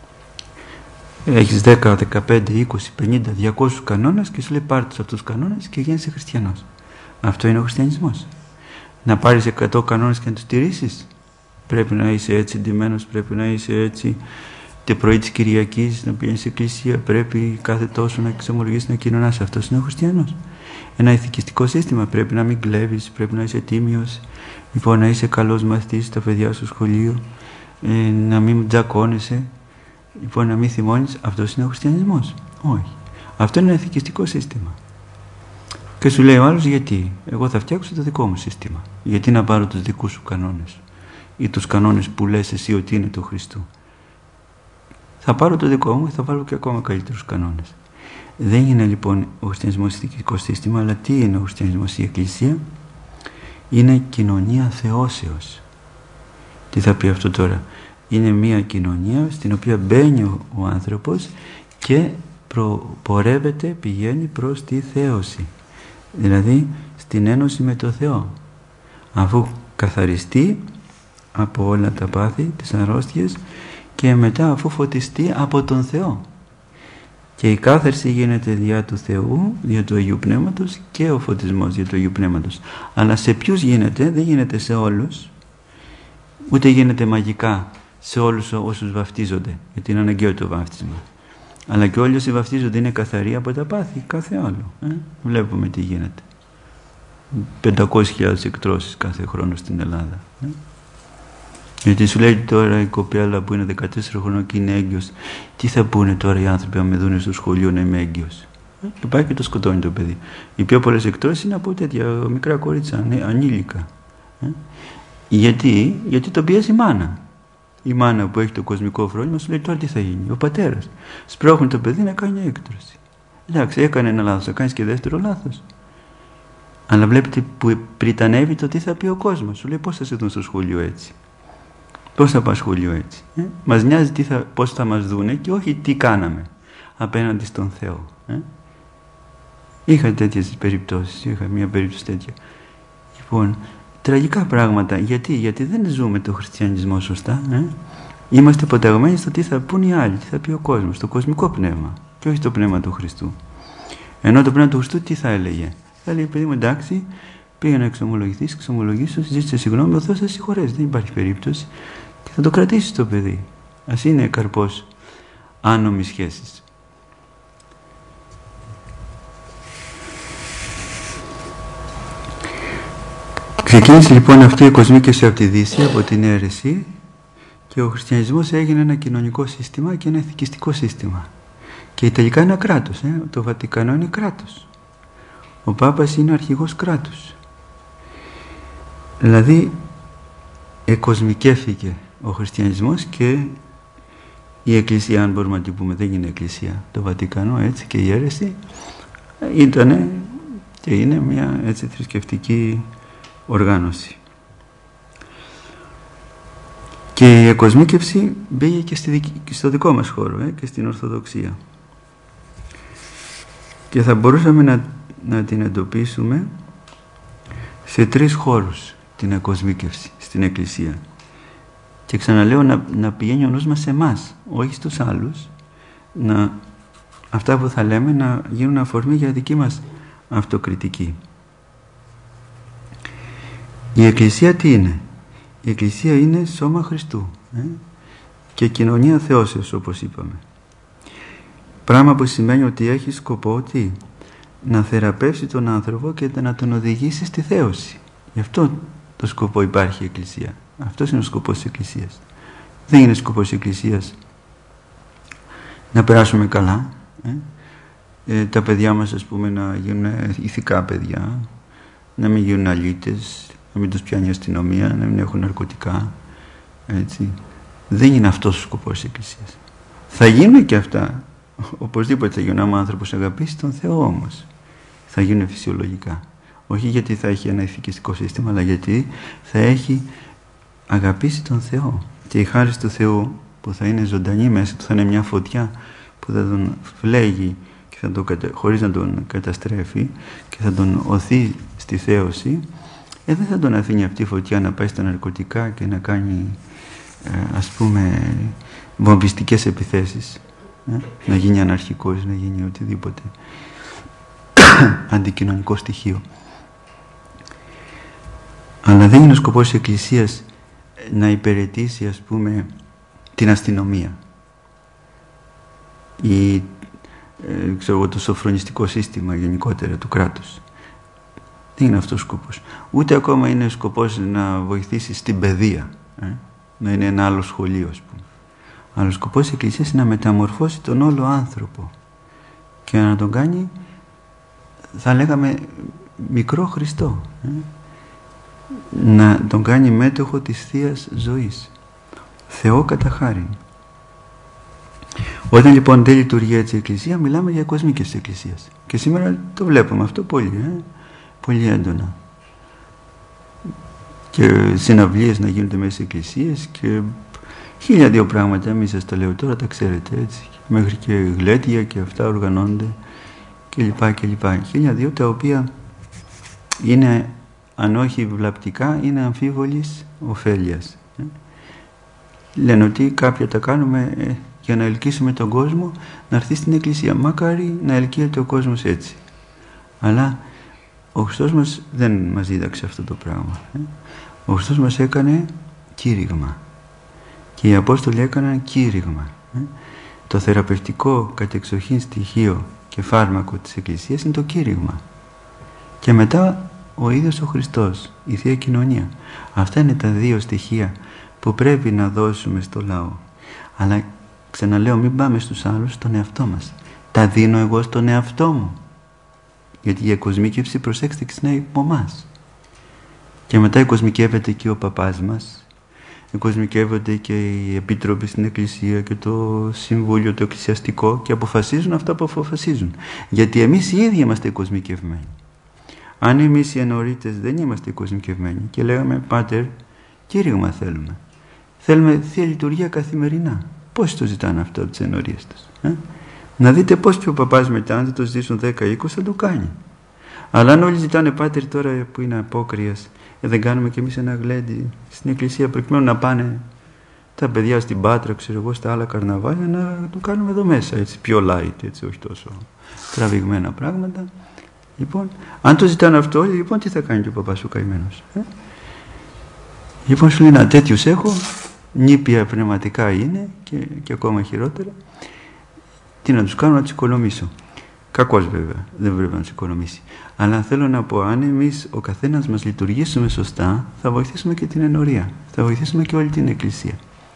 Έχεις δέκα, δεκαπέντε, είκοσι, πενήντα, διακόσιους κανόνες και σου λέει πάρ' τους αυτούς τους κανόνες και γίνεσαι χριστιανός. Αυτό είναι ο χριστιανισμός. Να πάρεις εκατό κανόνες και να τους τηρήσεις. Πρέπει να είσαι έτσι ντυμένος, πρέπει να είσαι έτσι το πρωί της Κυριακής να πηγαίνεις στην εκκλησία, πρέπει κάθε τόσο να εξομολογήσεις, να κοινωνάς. Αυτός είναι ο χριστιανός. Ένα ηθικιστικό σύστημα. Πρέπει να μην κλέβεις, πρέπει να είσαι τίμιος, λοιπόν, να είσαι καλός μαθητής στα παιδιά στο σχολείο, ε, να μην τζακώνεσαι, λοιπόν, να μην θυμώνεις. Αυτός είναι ο χριστιανισμός? Όχι. Αυτό είναι ένα ηθικιστικό σύστημα. Και σου λέει ο άλλος, γιατί? Εγώ θα φτιάξω το δικό μου σύστημα. Γιατί να πάρω τους δικούς σου κανόνες ή τους κανόνες που λες εσύ ότι είναι του Χριστού? Θα πάρω το δικό μου και θα βάλω και ακόμα καλύτερους κανόνες. Δεν είναι λοιπόν ο χριστιανισμός ηθικό σύστημα, αλλά τι είναι ο χριστιανισμός? Η Εκκλησία είναι κοινωνία θεώσεως. Τι θα πει αυτό τώρα? Είναι μια κοινωνία στην οποία μπαίνει ο, ο άνθρωπος και προ, πορεύεται, πηγαίνει προς τη θέωση. Δηλαδή στην ένωση με το Θεό. Αφού καθαριστεί από όλα τα πάθη, τις αρρώστιες, και μετά αφού φωτιστεί από τον Θεό. Και η κάθαρση γίνεται δια του Θεού, δια του Αγίου Πνεύματος, και ο φωτισμός δια του Αγίου Πνεύματος. Αλλά σε ποιους γίνεται? Δεν γίνεται σε όλους, ούτε γίνεται μαγικά σε όλους όσους βαφτίζονται, γιατί είναι αναγκαίο το βάφτισμα. Αλλά και όλοι όσοι βαφτίζονται είναι καθαροί από τα πάθη, κάθε άλλο. Ε? Βλέπουμε τι γίνεται. πεντακόσιες χιλιάδες εκτρώσεις κάθε χρόνο στην Ελλάδα. Ε? Γιατί σου λέει τώρα η κοπέλα που είναι δεκατέσσερα χρονών και είναι έγκυος, τι θα πούνε τώρα οι άνθρωποι αν με δουν στο σχολείο να είμαι έγκυος? Ε? Και πάει και το σκοτώνει το παιδί. Οι πιο πολλές εκτρώσεις είναι από τέτοια μικρά κορίτσα, ανήλικα. Ε? Γιατί? Γιατί το πιέζει η μάνα. Η μάνα που έχει το κοσμικό φρόνημα σου λέει τώρα τι θα γίνει? Ο πατέρας σπρώχνει το παιδί να κάνει έκτρωση. Εντάξει, έκανε ένα λάθος, θα κάνεις και δεύτερο λάθος. Αλλά βλέπετε που πριτανεύει το τι θα πει ο κόσμος. Σου λέει πώς θα σε δουν στο σχολείο έτσι? Πώς θα πας σχολείο έτσι? Ε? Μας νοιάζει τι θα, πώς θα μας δούνε και όχι τι κάναμε απέναντι στον Θεό. Ε? Είχα τέτοιες περιπτώσεις, είχα μια περίπτωση τέτοια. Λοιπόν, τραγικά πράγματα. Γιατί? Γιατί δεν ζούμε το χριστιανισμό σωστά. Ε? Είμαστε αποταγμένοι στο τι θα πούν οι άλλοι, τι θα πει ο κόσμος, το κοσμικό πνεύμα και όχι το πνεύμα του Χριστού. Ενώ το πνεύμα του Χριστού τι θα έλεγε? Θα έλεγε, παιδί μου, εντάξει, πήγα να εξομολογηθείς, εξομολογήσω, ζήτησε συγγνώμη, ο Θεός θα συγχωρέσει, δεν υπάρχει περίπτωση και θα το κρατήσεις το παιδί. Ας είναι καρπός άνομης σχέσης. Ξεκίνησε λοιπόν αυτή η εκοσμίκευση από τη Δύση, από την αίρεση, και ο χριστιανισμός έγινε ένα κοινωνικό σύστημα και ένα ηθικιστικό σύστημα. Και τελικά είναι ένα κράτος. Ε? Το Βατικανό είναι κράτος. Ο Πάπας είναι αρχηγός κράτους. Δηλαδή εκοσμικεύθηκε ο χριστιανισμός και η Εκκλησία, αν μπορούμε να την πούμε, δεν είναι Εκκλησία. Το Βατικανό, έτσι, και η αίρεση ήταν και είναι μια έτσι θρησκευτική οργάνωση. Και η εκοσμίκευση μπήκε και, στη δικ... και στο δικό μας χώρο, ε, και στην Ορθοδοξία. Και θα μπορούσαμε να, να την εντοπίσουμε σε τρεις χώρους την εκοσμίκευση στην Εκκλησία. Και ξαναλέω να, να πηγαίνει ο νους μας σε εμάς, όχι στους άλλους, να, αυτά που θα λέμε να γίνουν αφορμή για δική μας αυτοκριτική. Η Εκκλησία τι είναι? Η Εκκλησία είναι σώμα Χριστού, ε? και κοινωνία θεώσεως, όπως είπαμε. Πράγμα που σημαίνει ότι έχει σκοπό τι? Να θεραπεύσει τον άνθρωπο και να τον οδηγήσει στη θέωση. Γι' αυτό το σκοπό υπάρχει η Εκκλησία. Αυτός είναι ο σκοπός της Εκκλησίας. Δεν είναι σκοπός της Εκκλησίας να περάσουμε καλά, ε? Ε, τα παιδιά μας, ας πούμε, να γίνουν ηθικά παιδιά, να μην γίνουν αλήτες, να μην τους πιάνει η αστυνομία, να μην έχουν ναρκωτικά, έτσι. Δεν είναι αυτός ο σκοπός της Εκκλησίας. Θα γίνουν και αυτά, οπωσδήποτε θα γίνουν, άμα ο άνθρωπος αγαπήσει τον Θεό όμως. Θα γίνουν φυσιολογικά. Όχι γιατί θα έχει ένα ηθικιστικό σύστημα, αλλά γιατί θα έχει αγαπήσει τον Θεό. Και η χάρις του Θεού που θα είναι ζωντανή μέσα του, θα είναι μια φωτιά που θα τον φλέγει και θα τον, χωρίς να τον καταστρέφει και θα τον οθεί στη θέωση. Ε, δεν θα τον αφήνει αυτή η φωτιά να πάει στα ναρκωτικά και να κάνει, ε, ας πούμε, βομβιστικές επιθέσεις. Ε, να γίνει αναρχικός, να γίνει οτιδήποτε αντικοινωνικό στοιχείο. Αλλά δεν είναι ο σκοπός της Εκκλησίας να υπηρετήσει, ας πούμε, την αστυνομία ή ε, ξέρω, το σοφρονιστικό σύστημα γενικότερα του κράτους. Δεν είναι αυτός ο σκοπός. Ούτε ακόμα είναι ο σκοπός να βοηθήσει στην παιδεία, ε? να είναι ένα άλλο σχολείο, ας πούμε. Αλλά ο σκοπός της Εκκλησίας είναι να μεταμορφώσει τον όλο άνθρωπο και να τον κάνει, θα λέγαμε, μικρό Χριστό. Ε? Να τον κάνει μέτοχο της Θείας Ζωής. Θεό κατά χάριν. Όταν λοιπόν δεν λειτουργεί έτσι η Εκκλησία, μιλάμε για κοσμίκευση της Εκκλησίας. Και σήμερα το βλέπουμε αυτό πολύ, ε? πολύ έντονα. Και συναυλίες να γίνονται μέσα σε εκκλησίες και χίλια δύο πράγματα, μην σας τα λέω τώρα, τα ξέρετε, έτσι. Μέχρι και γλέντια και αυτά οργανώνονται και λοιπά και λοιπά. Χίλια δύο τα οποία είναι, αν όχι βλαπτικά, είναι αμφίβολης ωφέλειας Ε. Λένε ότι κάποια τα κάνουμε ε, για να ελκύσουμε τον κόσμο να έρθει στην Εκκλησία. Μακάρι να ελκύεται ο κόσμος έτσι. Αλλά ο Χριστός μας δεν μας δίδαξε αυτό το πράγμα. Ε. Ο Χριστός μας έκανε κήρυγμα. Και οι Απόστολοι έκαναν κήρυγμα. Ε. Το θεραπευτικό κατεξοχήν στοιχείο και φάρμακο της Εκκλησίας είναι το κήρυγμα. Και μετά ο ίδιος ο Χριστός, η Θεία Κοινωνία. Αυτά είναι τα δύο στοιχεία που πρέπει να δώσουμε στο λαό. Αλλά ξαναλέω, μην πάμε στους άλλους, στον εαυτό μας. Τα δίνω εγώ στον εαυτό μου. Γιατί η εκοσμίκευση, προσέξτε, ξεκινάει από εμάς. Και μετά εκοσμικεύεται και ο παπάς μας. Εκοσμικεύονται και οι επίτροποι στην Εκκλησία και το Συμβούλιο το Εκκλησιαστικό και αποφασίζουν αυτά που αποφασίζουν. Γιατί εμείς οι ίδιοι είμαστε εκοσμικευμένοι. Αν εμείς οι ενορίτες δεν είμαστε εκοσμικευμένοι και λέγαμε, Πάτερ, κήρυγμα θέλουμε. Θέλουμε Θεία Λειτουργία καθημερινά. Πώς το ζητάνε αυτό από τις ενορίες τους. Ε? Να δείτε πώς και ο παπάς μετά, αν δεν το ζητήσουν δέκα είκοσι, θα το κάνει. Αλλά αν όλοι ζητάνε, Πάτερ, τώρα που είναι απόκριας, ε, δεν κάνουμε κι εμείς ένα γλέντι στην Εκκλησία προκειμένου να πάνε τα παιδιά στην Πάτρα, ξέρω εγώ, στα άλλα καρναβάλια, να το κάνουμε εδώ μέσα, έτσι, πιο light, έτσι, όχι τόσο τραβηγμένα πράγματα. Λοιπόν, αν το ζητάνε αυτό, λοιπόν, τι θα κάνει και ο παπάς ο καημένος. Ε? Λοιπόν, σου λέει, να τέτοιους έχω, νήπια πνευματικά είναι και, και ακόμα χειρότερα. Τι να τους κάνω, να τους οικονομήσω. Κακώς βέβαια, δεν πρέπει να τους οικονομήσει. Αλλά θέλω να πω, αν εμείς ο καθένας μας λειτουργήσουμε σωστά, θα βοηθήσουμε και την ενορία. Θα βοηθήσουμε και όλη την Εκκλησία.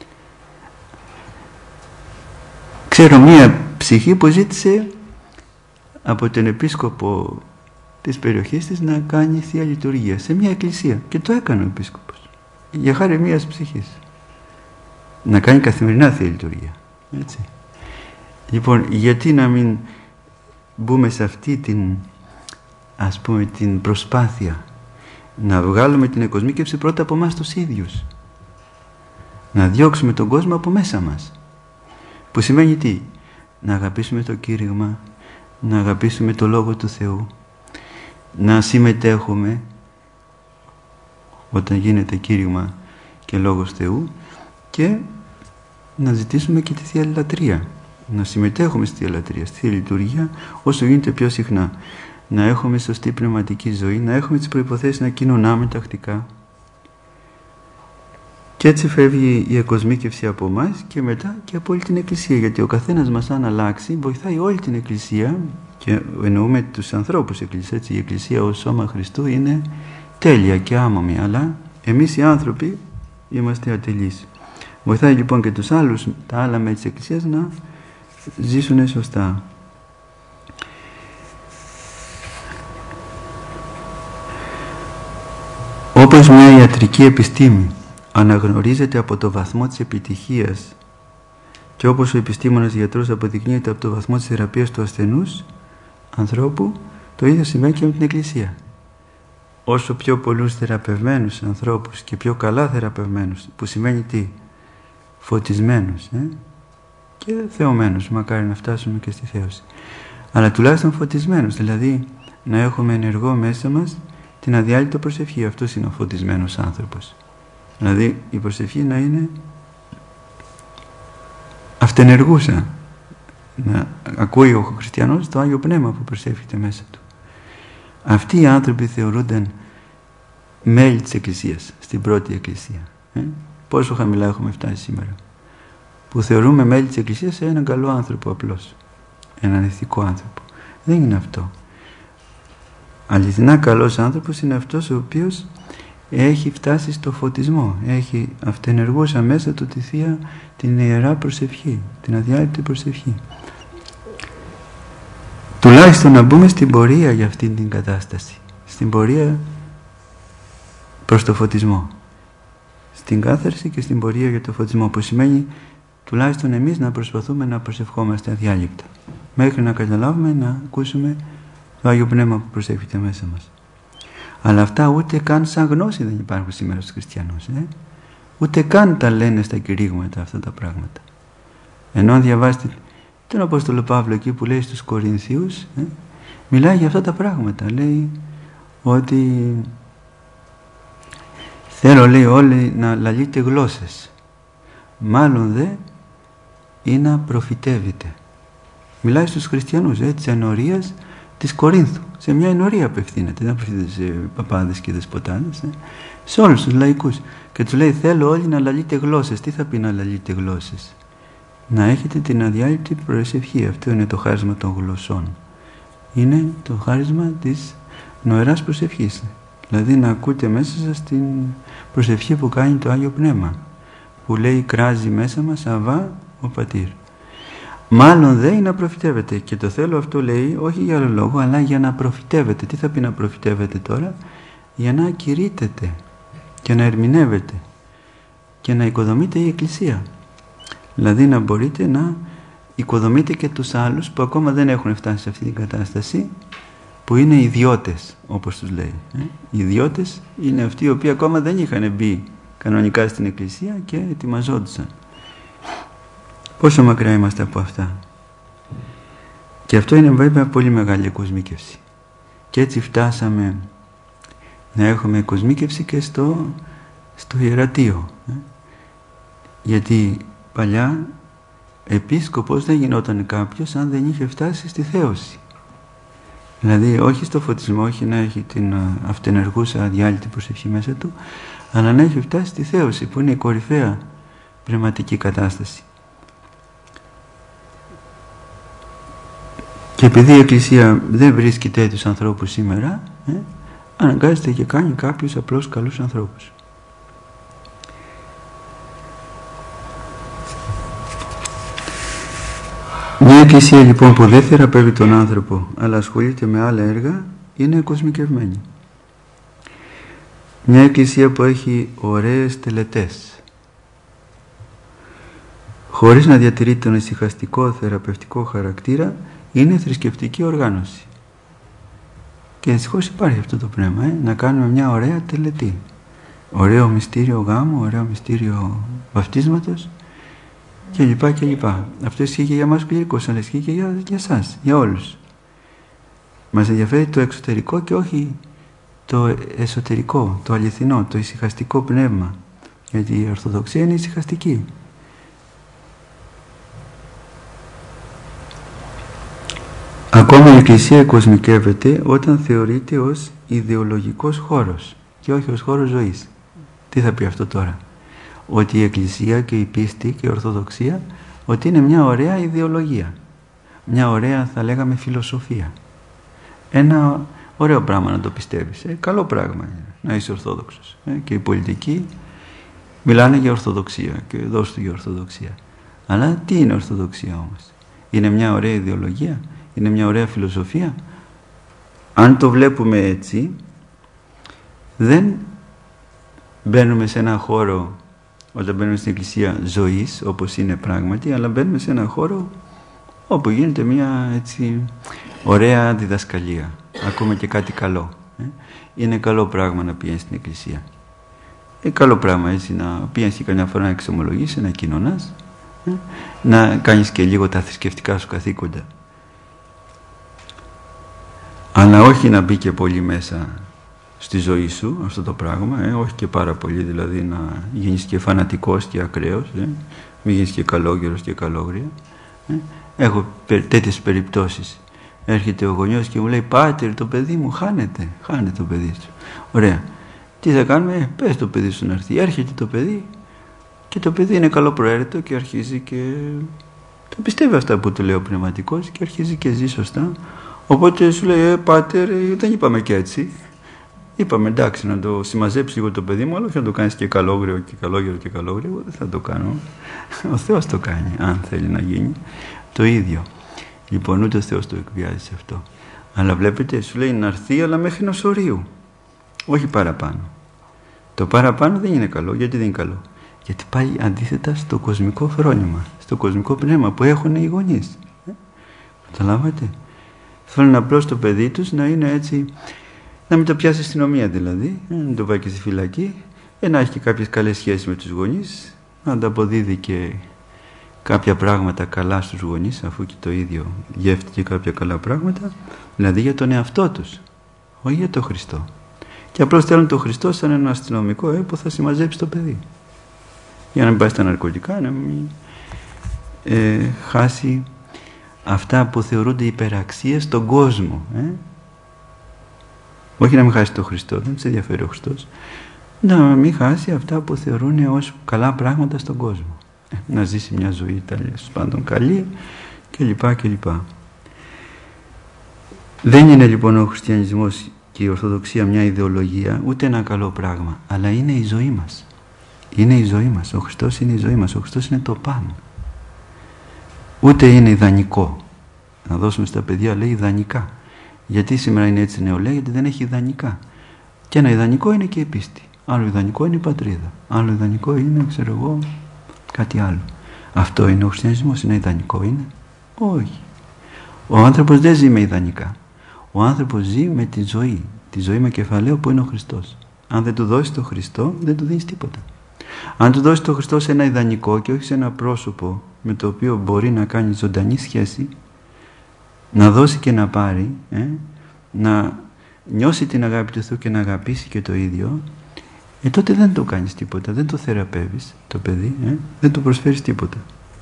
Ξέρω μία ψυχή που ζήτησε από τον επίσκοπο της περιοχής της να κάνει Θεία Λειτουργία σε μια εκκλησία. Και το έκανε ο επίσκοπος. Για χάρη μίας ψυχής. Να κάνει καθημερινά Θεία Λειτουργία. Έτσι. Λοιπόν, γιατί να μην μπούμε σε αυτή την, ας πούμε, την προσπάθεια να βγάλουμε την εκοσμίκευση πρώτα από εμάς τους ίδιους. Να διώξουμε τον κόσμο από μέσα μας. Που σημαίνει τι? Να αγαπήσουμε το κήρυγμα, να αγαπήσουμε το Λόγο του Θεού, να συμμετέχουμε όταν γίνεται κήρυγμα και Λόγος Θεού και να ζητήσουμε και τη Θεία Λατρεία. Να συμμετέχουμε στη Θεία Λατρεία, στη Θεία Λειτουργία όσο γίνεται πιο συχνά. Να έχουμε σωστή πνευματική ζωή, να έχουμε τις προϋποθέσεις να κοινωνάμε τακτικά. Και έτσι φεύγει η εκοσμίκευση από εμάς και μετά και από όλη την Εκκλησία. Γιατί ο καθένας μας, αν αλλάξει, βοηθάει όλη την Εκκλησία και εννοούμε τους ανθρώπους Εκκλησίας. Έτσι, η Εκκλησία ως σώμα Χριστού είναι τέλεια και άμομη, αλλά εμείς οι άνθρωποι είμαστε ατελείς. Βοηθάει λοιπόν και τους άλλους, τα άλλα μέλη της Εκκλησίας να ζήσουν σωστά. Όπως μια ιατρική επιστήμη αναγνωρίζεται από το βαθμό της επιτυχίας και όπως ο επιστήμονας γιατρός αποδεικνύεται από το βαθμό της θεραπείας του ασθενούς ανθρώπου, το ίδιο σημαίνει και με την Εκκλησία. Όσο πιο πολλούς θεραπευμένους ανθρώπους και πιο καλά θεραπευμένους, που σημαίνει τι? Φωτισμένους ε? και θεωμένους, μακάρι να φτάσουμε και στη θέωση. Αλλά τουλάχιστον φωτισμένους, δηλαδή να έχουμε ενεργό μέσα μας την αδιάλειπτη προσευχή. Αυτός είναι ο φωτισμένος άνθρωπος. Δηλαδή η προσευχή να είναι αυτενεργούσα. Να ακούει ο χριστιανός το Άγιο Πνεύμα που προσεύχεται μέσα του. Αυτοί οι άνθρωποι θεωρούνται μέλη της Εκκλησίας, στην πρώτη Εκκλησία. Ε? Πόσο χαμηλά έχουμε φτάσει σήμερα. Που θεωρούμε μέλη της Εκκλησίας σε έναν καλό άνθρωπο απλώς. Έναν ηθικό άνθρωπο. Δεν είναι αυτό. Αληθινά καλός άνθρωπος είναι αυτός ο οποίος έχει φτάσει στο φωτισμό. Έχει αυτενεργούσα μέσα του τη Θεία, την Ιερά Προσευχή, την αδιάλειπτη προσευχή. Τουλάχιστον να μπούμε στην πορεία για αυτήν την κατάσταση. Στην πορεία προς το φωτισμό. Στην κάθαρση και στην πορεία για το φωτισμό. Που σημαίνει τουλάχιστον εμείς να προσπαθούμε να προσευχόμαστε αδιάλειπτα. Μέχρι να καταλάβουμε να ακούσουμε το Άγιο Πνεύμα που προσεύχεται μέσα μας. Αλλά αυτά ούτε καν σαν γνώση δεν υπάρχουν σήμερα στους χριστιανούς. Ε? Ούτε καν τα λένε στα κηρύγματα αυτά τα πράγματα. Ενώ αν διαβάσετε τον Απόστολο Παύλο εκεί που λέει στους Κορινθίους, ε, μιλάει για αυτά τα πράγματα. Λέει ότι Θέλω, λέει, όλοι να λαλείτε γλώσσες. Μάλλον δε ή να προφητεύετε. Μιλάει στους χριστιανούς, ε, της ενορίας της Κορίνθου. Σε μια ενορία απευθύνεται, δεν απευθύνεται σε παπάδες και δεσποτάδες, ε, σε όλους τους λαϊκούς. Και τους λέει, θέλω όλοι να λαλείτε γλώσσες. Τι θα πει να λαλείτε γλώσσες? Να έχετε την αδιάλειπτη προσευχή. Αυτό είναι το χάρισμα των γλωσσών. Είναι το χάρισμα της νοεράς προσευχής. Δηλαδή να ακούτε μέσα σας την προσευχή που κάνει το Άγιο Πνεύμα, που λέει κράζει μέσα μας Αβά ο Πατήρ. Μάλλον δε είναι να προφητεύετε. Και το θέλω αυτό, λέει, όχι για άλλο λόγο, αλλά για να προφητεύετε. Τι θα πει να προφητεύετε τώρα? Για να κηρύτετε και να ερμηνεύετε και να οικοδομείτε η Εκκλησία. Δηλαδή να μπορείτε να οικοδομείτε και τους άλλους που ακόμα δεν έχουν φτάσει σε αυτή την κατάσταση, που είναι ιδιώτες, όπως τους λέει. Οι ιδιώτες είναι αυτοί οι οποίοι ακόμα δεν είχαν μπει κανονικά στην Εκκλησία και ετοιμαζόντουσαν. Πόσο μακριά είμαστε από αυτά? Και αυτό είναι βέβαια πολύ μεγάλη κοσμίκευση. Και έτσι φτάσαμε να έχουμε κοσμίκευση και στο, στο ιερατείο. Γιατί παλιά επίσκοπος δεν γινόταν κάποιος αν δεν είχε φτάσει στη θέωση. Δηλαδή όχι στο φωτισμό, όχι να έχει την αυτενεργούσα αδιάλειπτη προσευχή μέσα του, αλλά να έχει φτάσει στη θέωση, που είναι η κορυφαία πνευματική κατάσταση. Και επειδή η Εκκλησία δεν βρίσκει τέτοιους ανθρώπους σήμερα, ε, αναγκάζεται και κάνει κάποιους απλώς καλούς ανθρώπους. Μια Εκκλησία λοιπόν που δεν θεραπεύει τον άνθρωπο αλλά ασχολείται με άλλα έργα είναι κοσμικευμένη. Μια Εκκλησία που έχει ωραίες τελετές χωρίς να διατηρεί τον ησυχαστικό θεραπευτικό χαρακτήρα είναι θρησκευτική οργάνωση. Και δυστυχώς υπάρχει αυτό το πνεύμα, ε, να κάνουμε μια ωραία τελετή. Ωραίο μυστήριο γάμου, ωραίο μυστήριο βαφτίσματος και λοιπά και λοιπά. Αυτό ισχύει και για μας κληρικούς, αλλά ισχύει και για, για εσάς, για όλους. Μας ενδιαφέρει το εξωτερικό και όχι το εσωτερικό, το αληθινό, το ησυχαστικό πνεύμα. Γιατί η Ορθοδοξία είναι ησυχαστική. Ακόμα η Εκκλησία κοσμικεύεται όταν θεωρείται ως ιδεολογικός χώρος και όχι ως χώρος ζωής. Τι θα πει αυτό τώρα? Ότι η Εκκλησία και η πίστη και η Ορθοδοξία ότι είναι μια ωραία ιδεολογία. Μια ωραία, θα λέγαμε, φιλοσοφία. Ένα ωραίο πράγμα να το πιστεύεις. Ε, καλό πράγμα είναι να είσαι Ορθόδοξος. Ε, και οι πολιτικοί μιλάνε για Ορθοδοξία και δώσ' του για Ορθοδοξία. Αλλά τι είναι Ορθοδοξία όμως? Είναι μια ωραία ιδεολογία? Είναι μια ωραία φιλοσοφία? Αν το βλέπουμε έτσι, δεν μπαίνουμε σε ένα χώρο, όταν μπαίνουμε στην Εκκλησία ζωής, όπως είναι πράγματι, αλλά μπαίνουμε σε ένα χώρο όπου γίνεται μια έτσι ωραία διδασκαλία. Ακούμε και κάτι καλό. Ε. Είναι καλό πράγμα να πηγαίνεις στην Εκκλησία. Είναι καλό πράγμα έτσι να πηγαίνεις και καμιά φορά να εξομολογήσεις, να κοινωνάς, ε. να κάνεις και λίγο τα θρησκευτικά σου καθήκοντα. Αλλά όχι να μπει και πολύ μέσα στη ζωή σου αυτό το πράγμα, ε, όχι και πάρα πολύ, δηλαδή να γίνεις και φανατικός και ακραίος, ε, μην γίνεις και καλόγερος και καλόγρια. Ε. Έχω τέτοιες περιπτώσεις. Έρχεται ο γονιός και μου λέει, πάτερ, το παιδί μου χάνεται, χάνεται το παιδί σου. Ωραία. Τι θα κάνουμε? Ε, πες το παιδί σου να έρθει. Έρχεται το παιδί και το παιδί είναι καλοπροαίρετο και αρχίζει και το πιστεύει αυτά που του λέει ο πνευματικός και αρχίζει και ζει σωστά. Οπότε σου λέει, ε, πάτερ, δεν είπαμε και έτσι. Είπαμε εντάξει να το συμμαζέψει λίγο το παιδί μου, αλλά όχι να το κάνεις και καλόγριο και καλόγερο και καλόγριο. Εγώ δεν θα το κάνω. Ο Θεός το κάνει, αν θέλει να γίνει το ίδιο. Λοιπόν, ούτε ο Θεός το εκβιάζει σε αυτό. Αλλά βλέπετε, σου λέει να έρθει, αλλά μέχρι ενός ορίου. Όχι παραπάνω. Το παραπάνω δεν είναι καλό. Γιατί δεν είναι καλό? Γιατί πάει αντίθετα στο κοσμικό φρόνημα, στο κοσμικό πνεύμα που έχουν οι γονείς. Ε? Καταλάβατε? Θέλουν απλώς το παιδί τους να είναι έτσι, να μην το πιάσει αστυνομία δηλαδή, να μην το πάει και στη φυλακή, ε, να έχει και κάποιες καλές σχέσεις με τους γονείς, να ανταποδίδει και κάποια πράγματα καλά στους γονείς, αφού και το ίδιο γεύτηκε κάποια καλά πράγματα, δηλαδή για τον εαυτό τους, όχι για τον Χριστό. Και απλώς θέλουν τον Χριστό σαν ένα αστυνομικό ε, που θα συμμαζέψει το παιδί. Για να μην πάει στα ναρκωτικά, να μην ε, χάσει αυτά που θεωρούνται υπεραξίες στον κόσμο. Ε. Όχι να μην χάσει τον Χριστό, δεν τους ενδιαφέρει ο Χριστός. Να μην χάσει αυτά που θεωρούν ως καλά πράγματα στον κόσμο. Ε, να ζήσει μια ζωή τέλος πάντων καλή κλπ. κλπ. Δεν είναι λοιπόν ο χριστιανισμός και η Ορθοδοξία μια ιδεολογία, ούτε ένα καλό πράγμα, αλλά είναι η ζωή μας. Είναι η ζωή μας. Ο Χριστός είναι η ζωή μας. Ο Χριστός είναι το πάνω. Ούτε είναι ιδανικό. Να δώσουμε στα παιδιά, λέει, ιδανικά. Γιατί σήμερα είναι έτσι νεολαία, γιατί δεν έχει ιδανικά. Και ένα ιδανικό είναι και η πίστη. Άλλο ιδανικό είναι η πατρίδα. Άλλο ιδανικό είναι, ξέρω εγώ, κάτι άλλο. Αυτό είναι ο χριστιανισμός, είναι ιδανικό, είναι? Όχι. Ο άνθρωπος δεν ζει με ιδανικά. Ο άνθρωπος ζει με τη ζωή. Τη ζωή με κεφαλαίο που είναι ο Χριστός. Αν δεν του δώσει το Χριστό, δεν του δίνεις τίποτα. Αν του δώσει το Χριστό σε ένα ιδανικό και όχι σε ένα πρόσωπο με το οποίο μπορεί να κάνει ζωντανή σχέση, να δώσει και να πάρει, ε, να νιώσει την αγάπη του Θεού και να αγαπήσει και το ίδιο, ε, τότε δεν το κάνεις τίποτα, δεν το θεραπεύεις το παιδί, ε, δεν του προσφέρεις τίποτα.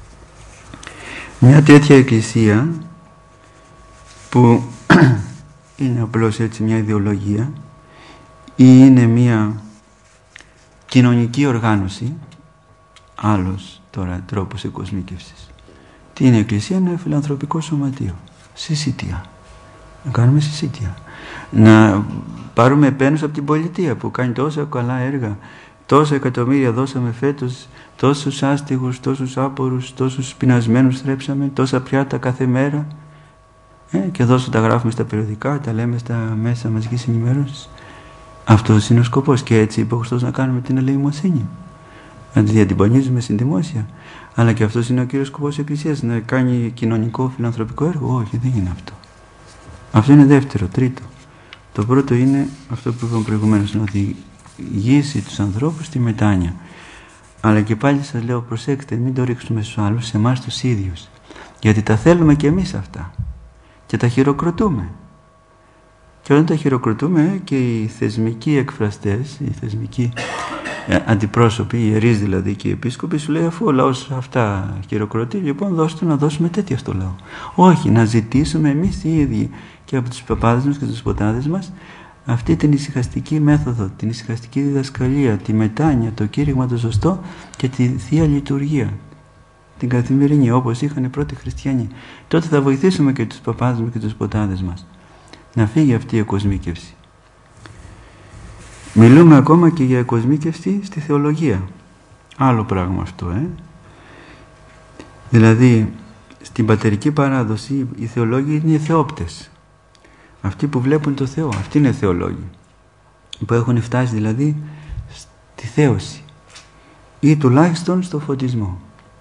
Μια τέτοια εκκλησία που είναι απλώς έτσι μια ιδεολογία ή είναι μια κοινωνική οργάνωση, άλλος τώρα τρόπος εκοσμίκευσης. Τι είναι η εκκλησία? Είναι φιλανθρωπικό σωματείο. Συσίτια. Να κάνουμε συσίτια. Να πάρουμε επένους από την πολιτεία που κάνει τόσα καλά έργα. Τόσα εκατομμύρια δώσαμε φέτος, τόσους άστιγους, τόσους άπορους, τόσους πεινασμένους θρέψαμε, τόσα πιάτα κάθε μέρα. Ε, και εδώ τα γράφουμε στα περιοδικά, τα λέμε στα μέσα μαζικής ενημέρωσης. Αυτός είναι ο σκοπός και έτσι είπε ο Χριστός να κάνουμε την ελεημοσύνη. Να τη διατυμπανίζουμε στην δημόσια. Αλλά και αυτός είναι ο κύριος σκοπός της Εκκλησίας, να κάνει κοινωνικό φιλανθρωπικό έργο. Όχι, δεν είναι αυτό. Αυτό είναι δεύτερο, τρίτο. Το πρώτο είναι αυτό που είπαμε προηγουμένως, να οδηγήσει τους ανθρώπους στη μετάνοια. Αλλά και πάλι σας λέω, προσέξτε, μην το ρίξουμε στους άλλους, σε εμάς τους ίδιους. Γιατί τα θέλουμε και εμείς αυτά. Και τα χειροκροτούμε. Και όταν τα χειροκροτούμε και οι θεσμικοί εκφραστές, οι θεσμικοί αντιπρόσωποι, οι ιερείς δηλαδή και οι επίσκοποι, σου λέει αφού ο λαός αυτά χειροκροτεί, λοιπόν δώστε να δώσουμε τέτοια στο λαό. Όχι, να ζητήσουμε εμείς οι ίδιοι και από τους παπάδες μας και τους ποτάδες μας αυτή την ησυχαστική μέθοδο, την ησυχαστική διδασκαλία, τη μετάνοια, το κήρυγμα το σωστό και τη Θεία Λειτουργία, την καθημερινή όπως είχαν οι πρώτοι χριστιανοί. Τότε θα βοηθήσουμε και τους παπάδες μας και τους ποτάδες μας να φύγει αυτή η εκοσμίκευση. Μιλούμε ακόμα και για εκοσμίκευση στη θεολογία. Άλλο πράγμα αυτό, ε. Δηλαδή, στην πατερική παράδοση οι θεολόγοι είναι οι θεόπτες. Αυτοί που βλέπουν το Θεό, αυτοί είναι θεολόγοι. Που έχουν φτάσει δηλαδή στη θέωση ή τουλάχιστον στο φωτισμό.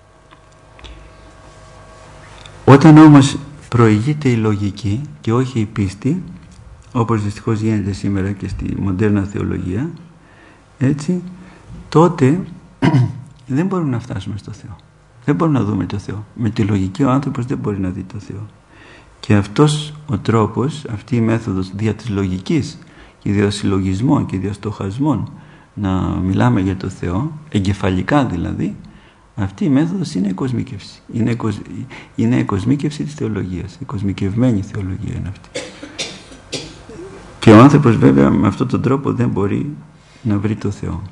Όταν όμως προηγείται η λογική και όχι η πίστη, όπως δυστυχώς γίνεται σήμερα και στη μοντέρνα θεολογία, έτσι, τότε δεν μπορούμε να φτάσουμε στο Θεό. Δεν μπορούμε να δούμε το Θεό. Με τη λογική ο άνθρωπος δεν μπορεί να δει το Θεό. Και αυτός ο τρόπος, αυτή η μέθοδος δια της λογικής και δια συλλογισμών και δια στοχασμών να μιλάμε για το Θεό, εγκεφαλικά δηλαδή, αυτή η μέθοδος είναι η κοσμίκευση. Είναι, κοσ... είναι η κοσμίκευση της θεολογίας. Η κοσμικευμένη θεολογία είναι αυτή. Και ο άνθρωπος βέβαια με αυτόν τον τρόπο δεν μπορεί να βρει το Θεό.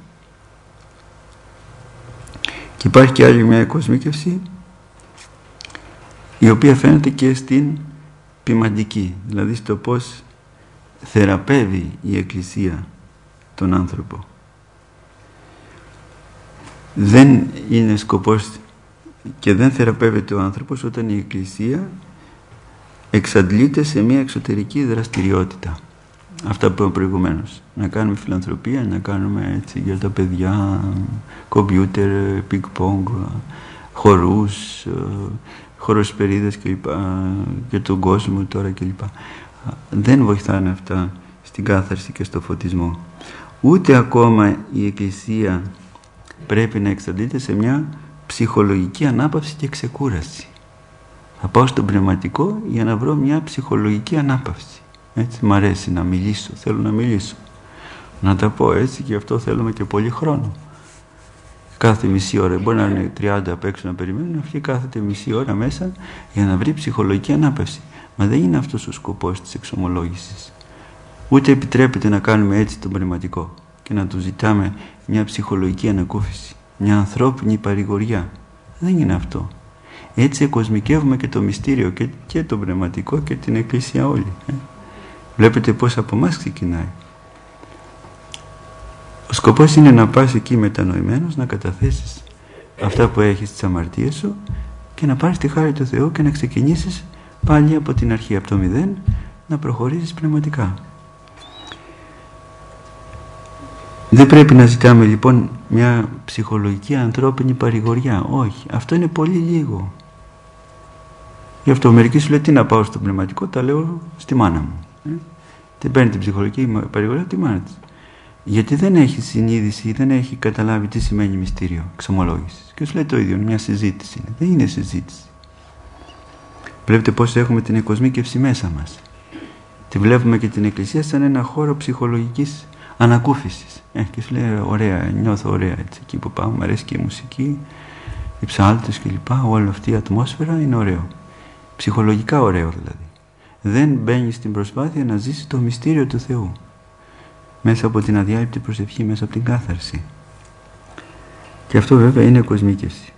Και υπάρχει και άλλη μια κοσμίκευση η οποία φαίνεται και στην ποιμαντική, δηλαδή στο πώς θεραπεύει η Εκκλησία τον άνθρωπο. Δεν είναι σκοπός και δεν θεραπεύεται ο άνθρωπος όταν η Εκκλησία εξαντλείται σε μια εξωτερική δραστηριότητα. Αυτά που είπαμε προηγουμένως. Να κάνουμε φιλανθρωπία, να κάνουμε έτσι για τα παιδιά, κομπιούτερ, πινκ-πονγκ, χορούς, χοροσπερίδες κλπ. Για τον κόσμο τώρα κλπ. Δεν βοηθάνε αυτά στην κάθαρση και στο φωτισμό. Ούτε ακόμα η Εκκλησία πρέπει να εξαντλείται σε μια ψυχολογική ανάπαυση και ξεκούραση. Θα πάω στον πνευματικό για να βρω μια ψυχολογική ανάπαυση. Έτσι, μ' αρέσει να μιλήσω, θέλω να μιλήσω. Να τα πω έτσι, και αυτό θέλουμε και πολύ χρόνο. Κάθε μισή ώρα, μπορεί να είναι τριάντα απ' έξω να περιμένουν, αυτή κάθεται μισή ώρα μέσα για να βρει ψυχολογική ανάπαυση. Μα δεν είναι αυτός ο σκοπός της εξομολόγησης. Ούτε επιτρέπεται να κάνουμε έτσι τον πνευματικό και να του ζητάμε μια ψυχολογική ανακούφιση, μια ανθρώπινη παρηγοριά. Δεν είναι αυτό. Έτσι εκοσμικεύουμε και το μυστήριο και, και το πνευματικό και την Εκκλησία όλη. Ε. Βλέπετε πώς από εμάς ξεκινάει. Ο σκοπός είναι να πας εκεί μετανοημένος, να καταθέσεις αυτά που έχεις, τις αμαρτίες σου, και να πάρεις τη χάρη του Θεού και να ξεκινήσεις πάλι από την αρχή, από το μηδέν, να προχωρήσεις πνευματικά. Δεν πρέπει να ζητάμε λοιπόν μια ψυχολογική ανθρώπινη παρηγοριά. Όχι, αυτό είναι πολύ λίγο. Γι' αυτό μερικοί σου λέει, τι να πάω στο πνευματικό, τα λέω στη μάνα μου. Ε? Τι παίρνει την ψυχολογική παρηγοριά από τη μάνα της. Γιατί δεν έχει συνείδηση, δεν έχει καταλάβει τι σημαίνει μυστήριο εξομολόγησης. Και σου λέει το ίδιο, μια συζήτηση είναι. Δεν είναι συζήτηση. Βλέπετε πώς έχουμε την εκοσμίκευση μέσα μας. Τη βλέπουμε και την Εκκλησία σαν ένα χώρο ψυχολογικής ανακούφισης. Ε, και σου λέει, ωραία, νιώθω ωραία έτσι. Εκεί που πάω, μου αρέσει και η μουσική, οι ψάλτες κλπ. Όλη αυτή η ατμόσφαιρα είναι ωραίο. Ψυχολογικά ωραίο δηλαδή. Δεν μπαίνει στην προσπάθεια να ζήσει το μυστήριο του Θεού. Μέσα από την αδιάλειπτη προσευχή, μέσα από την κάθαρση. Και αυτό βέβαια είναι κοσμίκευση.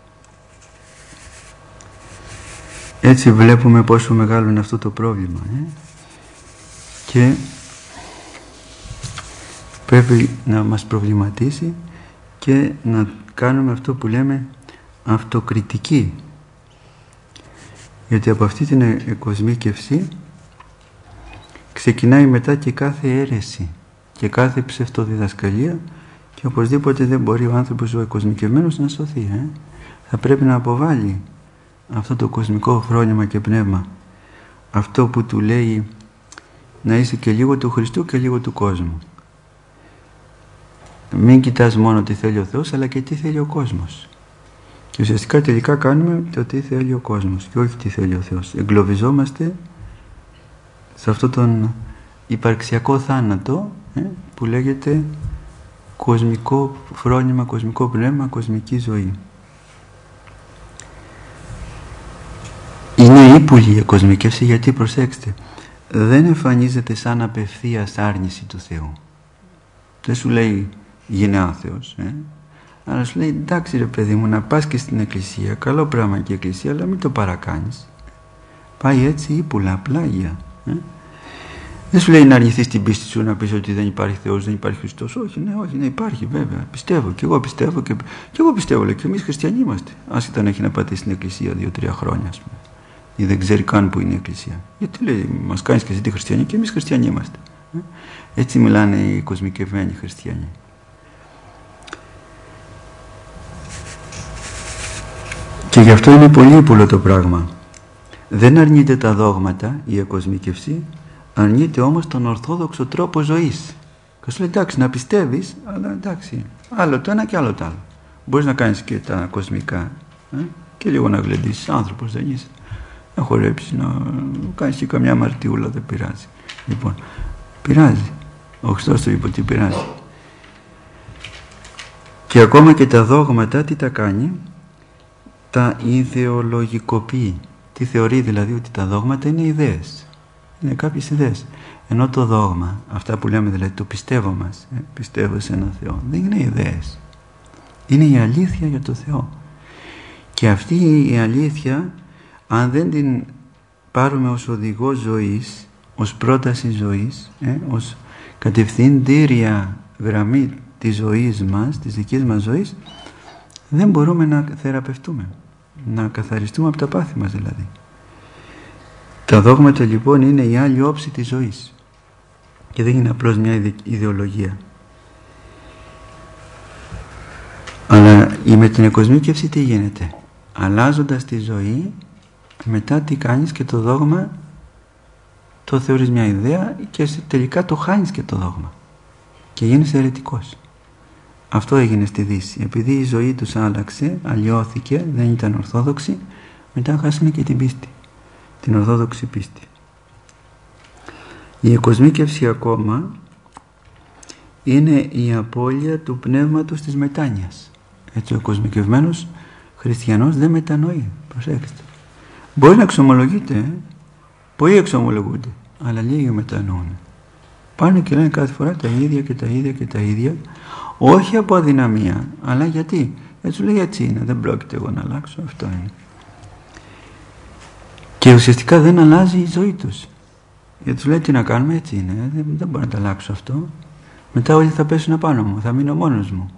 Έτσι βλέπουμε πόσο μεγάλο είναι αυτό το πρόβλημα. Ε? Και πρέπει να μας προβληματίσει και να κάνουμε αυτό που λέμε αυτοκριτική. Γιατί από αυτή την εκοσμίκευση ξεκινάει μετά και κάθε αίρεση και κάθε ψευτοδιδασκαλία, και οπωσδήποτε δεν μπορεί ο άνθρωπος ο εκοσμικευμένος να σωθεί. Ε? Θα πρέπει να αποβάλει αυτό το κοσμικό φρόνημα και πνεύμα, αυτό που του λέει να είσαι και λίγο του Χριστού και λίγο του κόσμου. Μην κοιτάς μόνο τι θέλει ο Θεός, αλλά και τι θέλει ο κόσμος. Και ουσιαστικά τελικά κάνουμε το τι θέλει ο κόσμος και όχι τι θέλει ο Θεός. Εγκλωβιζόμαστε σε αυτόν τον υπαρξιακό θάνατο, ε, που λέγεται κοσμικό φρόνημα, κοσμικό πνεύμα, κοσμική ζωή. Είναι ύπουλη η εκοσμικεύση, γιατί προσέξτε, δεν εμφανίζεται σαν απευθείας άρνηση του Θεού. Δεν σου λέει γίνε άθεος, ε? αλλά σου λέει εντάξει ρε παιδί μου, να πας και στην Εκκλησία, καλό πράγμα και η Εκκλησία, αλλά μην το παρακάνεις. Πάει έτσι ύπουλα, πλάγια. Ε? Δεν σου λέει να αρνηθείς την πίστη σου, να πεις ότι δεν υπάρχει Θεός, δεν υπάρχει Χριστός. Όχι, ναι, όχι, ναι, υπάρχει βέβαια. Πιστεύω, και εγώ πιστεύω, και, και εγώ πιστεύω, λέει, και εμείς χριστιανοί είμαστε. Άσχετα να έχει να πατήσει στην Εκκλησία δύο-τρία χρόνια, ας πούμε. Ή δεν ξέρει καν που είναι η Εκκλησία. Γιατί λέει, μας κάνεις και εσύ τη χριστιανή, και εμείς χριστιανοί είμαστε. Ε? Έτσι μιλάνε οι κοσμικευμένοι χριστιανοί. Και γι' αυτό είναι πολύ ύπουλο το πράγμα. Δεν αρνείται τα δόγματα η εκοσμίκευση, αρνείται όμως τον ορθόδοξο τρόπο ζωής. Και σου λέει εντάξει να πιστεύεις, αλλά εντάξει, άλλο το ένα και άλλο το άλλο. Μπορείς να κάνεις και τα κοσμικά, ε? και λίγο να γλεντήσεις, άνθρωπος δεν είσαι. Να χορέψεις, να κάνεις και καμιά αμαρτιούλα, δεν πειράζει. Λοιπόν, πειράζει. Ο Χριστός το είπε ότι πειράζει. Και ακόμα και τα δόγματα τι τα κάνει? Τα ιδεολογικοποιεί. Τι θεωρεί δηλαδή? Ότι τα δόγματα είναι ιδέες. Είναι κάποιες ιδέες. Ενώ το δόγμα, αυτά που λέμε δηλαδή το πιστεύω μας, ε, πιστεύω σε έναν Θεό, δεν είναι ιδέες. Είναι η αλήθεια για το Θεό. Και αυτή η αλήθεια, αν δεν την πάρουμε ως οδηγό ζωής, ως πρόταση ζωής, ε, ως κατευθυντήρια γραμμή της ζωής μας, της δικής μας ζωής, δεν μπορούμε να θεραπευτούμε, να καθαριστούμε από τα πάθη μας δηλαδή. Τα δόγματα λοιπόν είναι η άλλη όψη της ζωής και δεν είναι απλώς μια ιδεολογία. Αλλά με την εκοσμίκευση τι γίνεται? Αλλάζοντας τη ζωή, μετά τι κάνεις? Και το δόγμα το θεωρείς μια ιδέα και τελικά το χάνεις και το δόγμα και γίνεις αιρετικός. Αυτό έγινε στη Δύση. Επειδή η ζωή τους άλλαξε, αλλοιώθηκε, δεν ήταν ορθόδοξη, μετά χάσανε και την πίστη, την ορθόδοξη πίστη. Η εκοσμίκευση ακόμα είναι η απώλεια του πνεύματος της μετάνοιας. Έτσι ο κοσμικευμένος χριστιανός δεν μετανοεί. Προσέξτε. Μπορεί να εξομολογείται, ε? Πολλοί εξομολογούνται, αλλά λίγοι μετανοούν. Πάνε και λένε κάθε φορά τα ίδια και τα ίδια και τα ίδια, όχι από αδυναμία, αλλά γιατί. Έτσι λέει, έτσι είναι, δεν πρόκειται εγώ να αλλάξω, αυτό είναι. Και ουσιαστικά δεν αλλάζει η ζωή τους. Γιατί τους λέει τι να κάνουμε, έτσι είναι, δεν, δεν μπορώ να τα αλλάξω αυτό. Μετά όλοι θα πέσουν απάνω μου, θα μείνω μόνος μου.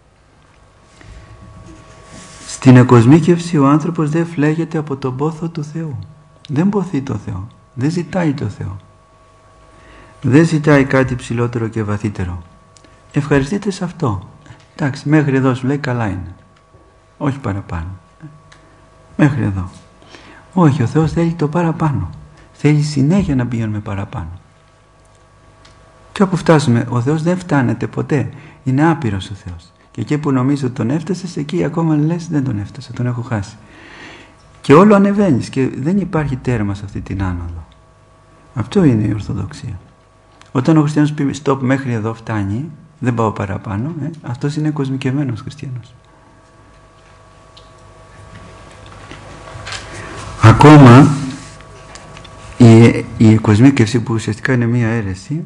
Στην εκοσμίκευση ο άνθρωπος δεν φλέγεται από τον πόθο του Θεού. Δεν ποθεί το Θεό, δεν ζητάει το Θεό. Δεν ζητάει κάτι ψηλότερο και βαθύτερο. Ευχαριστείτε σε αυτό. Εντάξει, μέχρι εδώ σου λέει καλά είναι. Όχι παραπάνω. Μέχρι εδώ. Όχι, ο Θεός θέλει το παραπάνω. Θέλει συνέχεια να πηγαίνουμε παραπάνω. Και όπου φτάσουμε, ο Θεός δεν φτάνεται ποτέ. Είναι άπειρος ο Θεός. Και εκεί που νομίζω ότι τον έφτασες, εκεί ακόμα λες δεν τον έφτασα, τον έχω χάσει. Και όλο ανεβαίνεις και δεν υπάρχει τέρμα σε αυτή την άνοδο. Αυτό είναι η Ορθοδοξία. Όταν ο χριστιανός πει stop, μέχρι εδώ φτάνει, δεν πάω παραπάνω, ε, αυτός είναι κοσμικευμένος χριστιανός. Ακόμα η, η κοσμίκευση, που ουσιαστικά είναι μία αίρεση,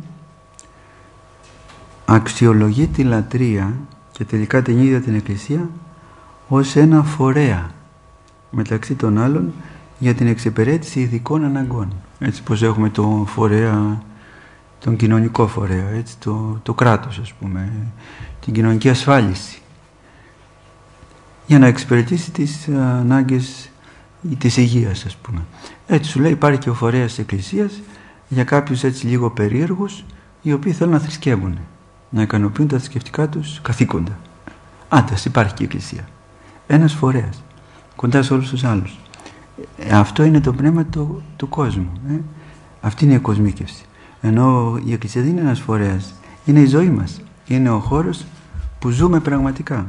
αξιολογεί τη λατρεία και τελικά την ίδια την Εκκλησία ως ένα φορέα μεταξύ των άλλων για την εξυπηρέτηση ειδικών αναγκών. Έτσι πως έχουμε το φορέα, τον κοινωνικό φορέα, έτσι, το, το κράτος, ας πούμε, την κοινωνική ασφάλιση, για να εξυπηρετήσει τις ανάγκες της υγείας, ας πούμε. Έτσι σου λέει, υπάρχει και ο φορέας της Εκκλησίας για κάποιους έτσι λίγο περίεργους, οι οποίοι θέλουν να θρησκεύουν, να ικανοποιούν τα θρησκευτικά τους καθήκοντα. Άντας, υπάρχει και η Εκκλησία. Ένας φορέας, κοντά σε όλους τους άλλους. Ε, αυτό είναι το πνεύμα του, του κόσμου. Ε. Αυτή είναι η κοσμίκευση. Ενώ η Εκκλησία δεν είναι ένας φορέας. Είναι η ζωή μας. Είναι ο χώρος που ζούμε πραγματικά.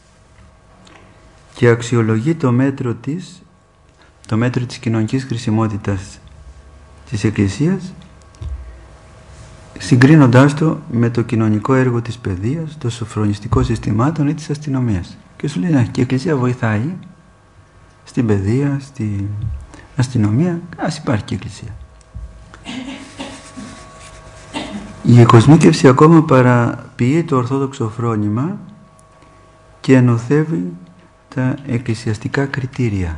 Και αξιολογεί το μέτρο της, το μέτρο της κοινωνικής χρησιμότητας της Εκκλησίας, συγκρίνοντάς το με το κοινωνικό έργο της παιδείας, των σοφρονιστικών συστημάτων ή της αστυνομίας. Και σου λέει, να, και η Εκκλησία βοηθάει στην παιδεία, στην αστυνομία, ας υπάρχει και η Εκκλησία. Η εκοσμίκευση ακόμα παραποιεί το ορθόδοξο φρόνημα και ενωθεύει τα εκκλησιαστικά κριτήρια.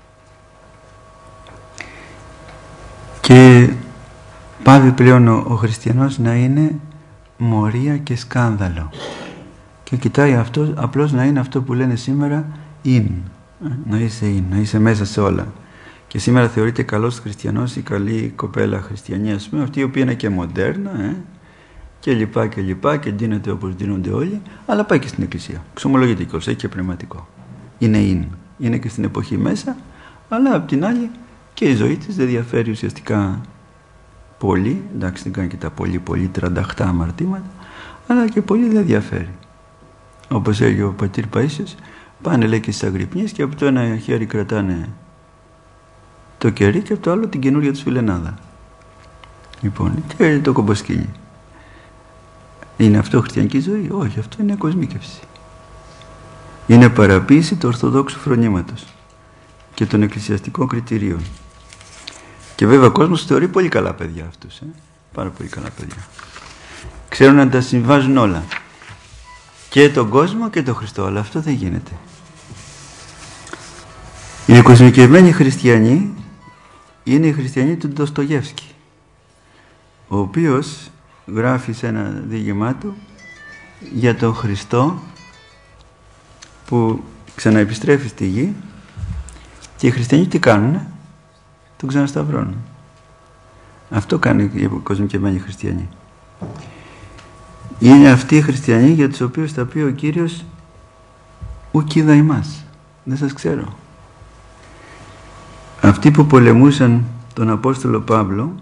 Και πάβει πλέον ο, ο χριστιανός να είναι μορία και σκάνδαλο. Και κοιτάει αυτό, απλώς να είναι αυτό που λένε σήμερα in. Να είσαι in, να είσαι μέσα σε όλα. Και σήμερα θεωρείται καλός χριστιανός η καλή κοπέλα χριστιανή, ας πούμε, αυτή η οποία είναι και μοντέρνα, ε, και λοιπά και λοιπά, και ντύνεται όπως ντύνονται όλοι, αλλά πάει και στην εκκλησία. Ξομολογείται κιόλας, έχει και πνευματικό. Είναι in. Είναι και στην εποχή μέσα, αλλά απ' την άλλη και η ζωή της δεν διαφέρει ουσιαστικά πολύ. Εντάξει, δεν κάνει και τα πολύ πολύ τρανταχτά αμαρτήματα, αλλά και πολύ δεν διαφέρει. Όπως έλεγε ο πατήρ Παΐσιος, πάνε λέει και στις αγρυπνίες και από το ένα χέρι κρατάνε το κερί και από το άλλο την καινούρια τους φιλενάδα. Λοιπόν, και το κομποσκίνι. Είναι αυτό χριστιανική ζωή? Όχι, αυτό είναι κοσμίκευση. Είναι παραποίηση του ορθοδόξου φρονήματος και των εκκλησιαστικών κριτηρίων. Και βέβαια ο κόσμος θεωρεί πολύ καλά παιδιά αυτούς. Ε? Πάρα πολύ καλά παιδιά. Ξέρουν να τα συμβάζουν όλα. Και τον κόσμο και τον Χριστό. Αλλά αυτό δεν γίνεται. Οι εκοσμικευμένοι χριστιανοί είναι οι χριστιανοί του Ντοστογεύσκη, ο οποίος γράφει σε ένα διήγημά του για τον Χριστό που ξαναεπιστρέφει στη γη και οι χριστιανοί τι κάνουνε? Τον ξανασταυρώνουν. Αυτό κάνουν οι κοσμικευμένοι χριστιανοί. Είναι αυτοί οι χριστιανοί για τους οποίους θα πει ο Κύριος ουκ είδα ημάς, δεν σας ξέρω. Αυτοί που πολεμούσαν τον Απόστολο Παύλο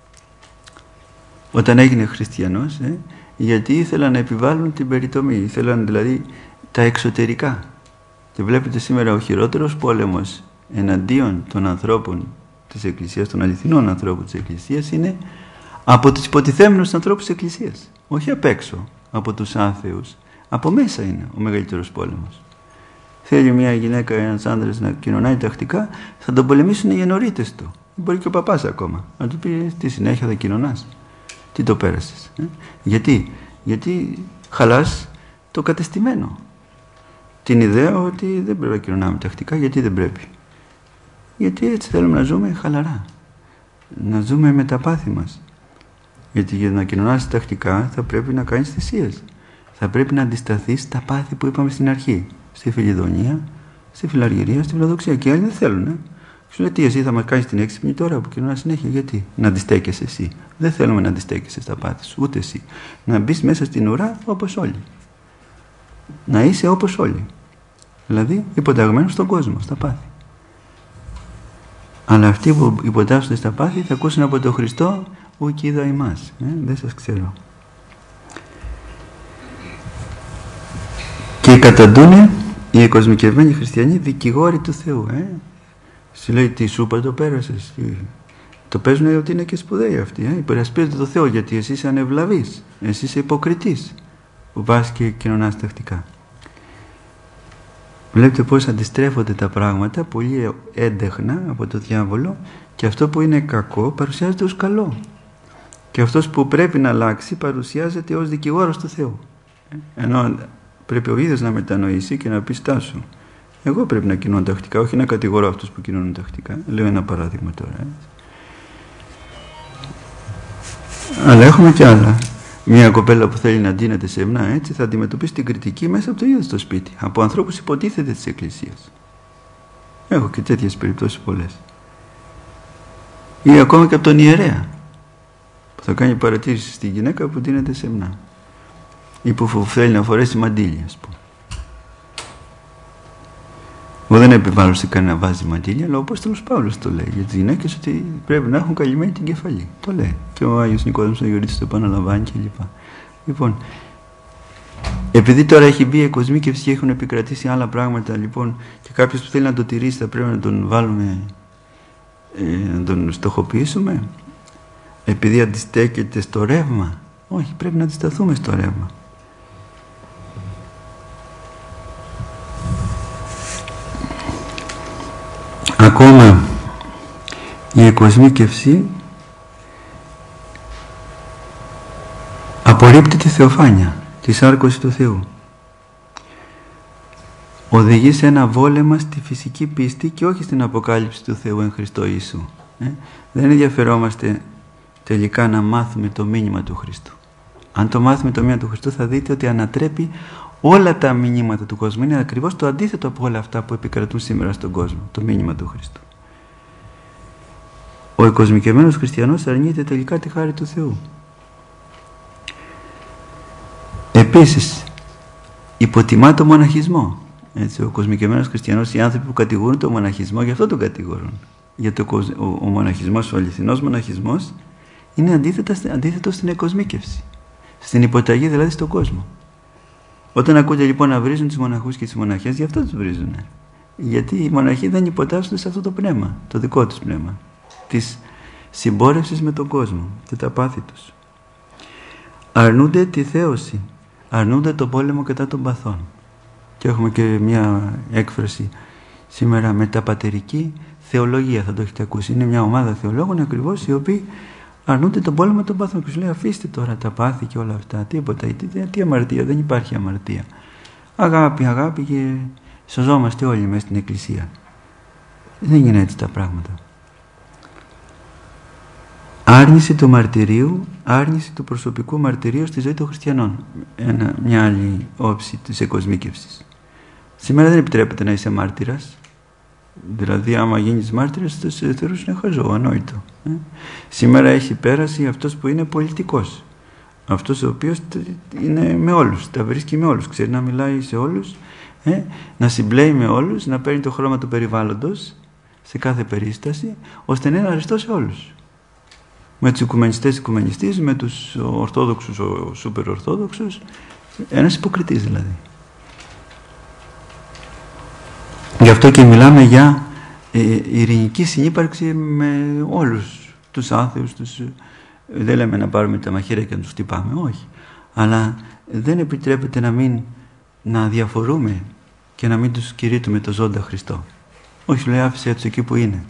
όταν έγινε χριστιανός, ε, γιατί ήθελαν να επιβάλλουν την περιτομή, ήθελαν δηλαδή τα εξωτερικά. Και βλέπετε σήμερα ο χειρότερος πόλεμος εναντίον των ανθρώπων της Εκκλησίας, των αληθινών ανθρώπων της Εκκλησίας, είναι από τους υποτιθέμενους ανθρώπους της Εκκλησίας. Όχι απ' έξω, από τους άθεους. Από μέσα είναι ο μεγαλύτερος πόλεμος. Θέλει μια γυναίκα ή ένας άντρας να κοινωνάει τακτικά, θα τον πολεμήσουν οι ενορίτες του. Μπορεί και ο παπάς ακόμα. Να του πει τι συνέχεια θα κοινωνάς. Τι το πέρασες. Ε? Γιατί? Γιατί χαλάς το κατεστημένο. Την ιδέα ότι δεν πρέπει να κοινωνάμε τακτικά. Γιατί δεν πρέπει? Γιατί έτσι θέλουμε να ζούμε χαλαρά. Να ζούμε με τα πάθη μας. Γιατί για να κοινωνάς τακτικά θα πρέπει να κάνεις θυσίες. Θα πρέπει να αντισταθείς στα πάθη που είπαμε στην αρχή. Στη φιλιδονία, στη φιλαργυρία, στη φιλοδοξία. Και οι άλλοι δεν θέλουν. Ε? Σου λέει τι, εσύ θα μας κάνεις την έξυπνη τώρα που κοινωνάς συνέχεια. Γιατί? Να αντιστέκεσαι εσύ. Δεν θέλουμε να αντιστέκεσαι στα πάθη σου, ούτε εσύ. Να μπεις μέσα στην ουρά όπως όλοι. Να είσαι όπως όλοι. Δηλαδή υποταγμένος στον κόσμο, στα πάθη. Αλλά αυτοί που υποτάσσονται στα πάθη θα ακούσουν από τον Χριστό ουκ είδα ημάς. Ε, δεν σας ξέρω. Και καταντούνε οι εκοσμικευμένοι χριστιανοί δικηγόροι του Θεού. Ε. Σου λέει τι σούπα το πέρασες. Το παίζουν ότι είναι και σπουδαίοι αυτοί. Ε. Υπερασπίζονται το Θεό γιατί εσύ είσαι ανευλαβής. Εσύ είσαι υποκριτής που πας και κοινωνάς τακτικά. Βλέπετε πώς αντιστρέφονται τα πράγματα πολύ έντεχνα από το διάβολο και αυτό που είναι κακό παρουσιάζεται ως καλό. Και αυτός που πρέπει να αλλάξει παρουσιάζεται ως δικηγόρος του Θεού. Ενώ πρέπει ο ίδιος να μετανοήσει και να πει στάσου. Εγώ πρέπει να κοινώνω τακτικά, όχι να κατηγορώ αυτούς που κοινώνουν τακτικά. Λέω ένα παράδειγμα τώρα. Έτσι. Αλλά έχουμε κι άλλα. Μια κοπέλα που θέλει να ντύνεται σεμνά έτσι θα αντιμετωπίσει την κριτική μέσα από το ίδιο στο σπίτι. Από ανθρώπους υποτίθεται της Εκκλησίας. Έχω και τέτοιες περιπτώσεις πολλές. Ή ακόμα και από τον ιερέα που θα κάνει παρατήρηση στη γυναίκα που ντύνεται σεμνά. Ή που θέλει να φορέσει μαντίλια, ας πούμε. Εγώ δεν επιβάλλω σε κανένα να βάζει μαντίλια, αλλά ο Απόστολος Παύλος το λέει για τις γυναίκες ότι πρέπει να έχουν καλυμμένη την κεφαλή. Το λέει. Και ο Άγιος Νικόδημος ο Αγιορείτης το επαναλαμβάνει κλπ. Λοιπόν, επειδή τώρα έχει μπει η εκοσμίκευση και έχουν επικρατήσει άλλα πράγματα, λοιπόν, και κάποιος που θέλει να το τηρήσει θα πρέπει να τον βάλουμε, ε, να τον στοχοποιήσουμε, επειδή αντιστέκεται στο ρεύμα. Όχι, πρέπει να αντισταθούμε στο ρεύμα. Ακόμα η εκοσμίκευση απορρίπτει τη θεοφάνεια, τη σάρκωση του Θεού. Οδηγεί σε ένα βόλεμα στη φυσική πίστη και όχι στην αποκάλυψη του Θεού εν Χριστώ Ιησού. Ε? Δεν ενδιαφερόμαστε τελικά να μάθουμε το μήνυμα του Χριστού. Αν το μάθουμε το μήνυμα του Χριστού θα δείτε ότι ανατρέπει όλα τα μηνύματα του κόσμου. Είναι ακριβώς το αντίθετο από όλα αυτά που επικρατούν σήμερα στον κόσμο. Το μήνυμα του Χριστού. Ο εκοσμικευμένος χριστιανός αρνείται τελικά τη χάρη του Θεού. Επίσης, υποτιμά το μοναχισμό. Έτσι, ο κοσμικευμένος χριστιανός, οι άνθρωποι που κατηγορούν το μοναχισμό, γι' αυτό τον κατηγορούν. Γιατί ο, ο, ο μοναχισμός, ο αληθινός μοναχισμός, είναι αντίθετο στην εκοσμίκευση. Στην υποταγή δηλαδή στον κόσμο. Όταν ακούτε λοιπόν να βρίζουν τους μοναχούς και τις μοναχές, γι' αυτό τους βρίζουν. Γιατί οι μοναχοί δεν υποτάσσονται σε αυτό το πνεύμα, το δικό τους πνεύμα, της συμπόρευσης με τον κόσμο και τα πάθη τους. Αρνούνται τη θέωση, αρνούνται τον πόλεμο κατά των παθών. Και έχουμε και μια έκφραση σήμερα, μεταπατερική θεολογία, θα το έχετε ακούσει. Είναι μια ομάδα θεολόγων ακριβώς οι οποίοι αρνούνται τον πόλεμο των παθών και σου λέει αφήστε τώρα τα πάθη και όλα αυτά, τίποτα, τι, τι αμαρτία, δεν υπάρχει αμαρτία. Αγάπη, αγάπη και σωζόμαστε όλοι μέσα στην Εκκλησία. Δεν είναι έτσι τα πράγματα. Άρνηση του μαρτυρίου, άρνηση του προσωπικού μαρτυρίου στη ζωή των χριστιανών. Ένα, μια άλλη όψη της εκοσμίκευσης. Σήμερα δεν επιτρέπεται να είσαι μάρτυρας. Δηλαδή άμα γίνεις μάρτυρας θα σε θεωρούσουν χαζό, ανόητο. Ε? Σήμερα έχει πέρασει αυτός που είναι πολιτικός. Αυτός ο οποίος είναι με όλους, τα βρίσκει με όλους, ξέρει να μιλάει σε όλους, ε? να συμπλέει με όλους, να παίρνει το χρώμα του περιβάλλοντος σε κάθε περίσταση, ώστε να είναι αριστό σε όλους. Με τους οικουμενιστές οικουμενιστής, με τους ορθόδοξους ο σούπερ ορθόδοξους, ένας υποκριτής δηλαδή. Γι' αυτό και μιλάμε για ε, ειρηνική συνύπαρξη με όλους τους άθεους, τους, δεν λέμε να πάρουμε τα μαχαίρια και να τους χτυπάμε, όχι. Αλλά δεν επιτρέπεται να μην να διαφορούμε και να μην τους κηρύττουμε το ζώντα Χριστό. Όχι, λέει, άφησε τους εκεί που είναι.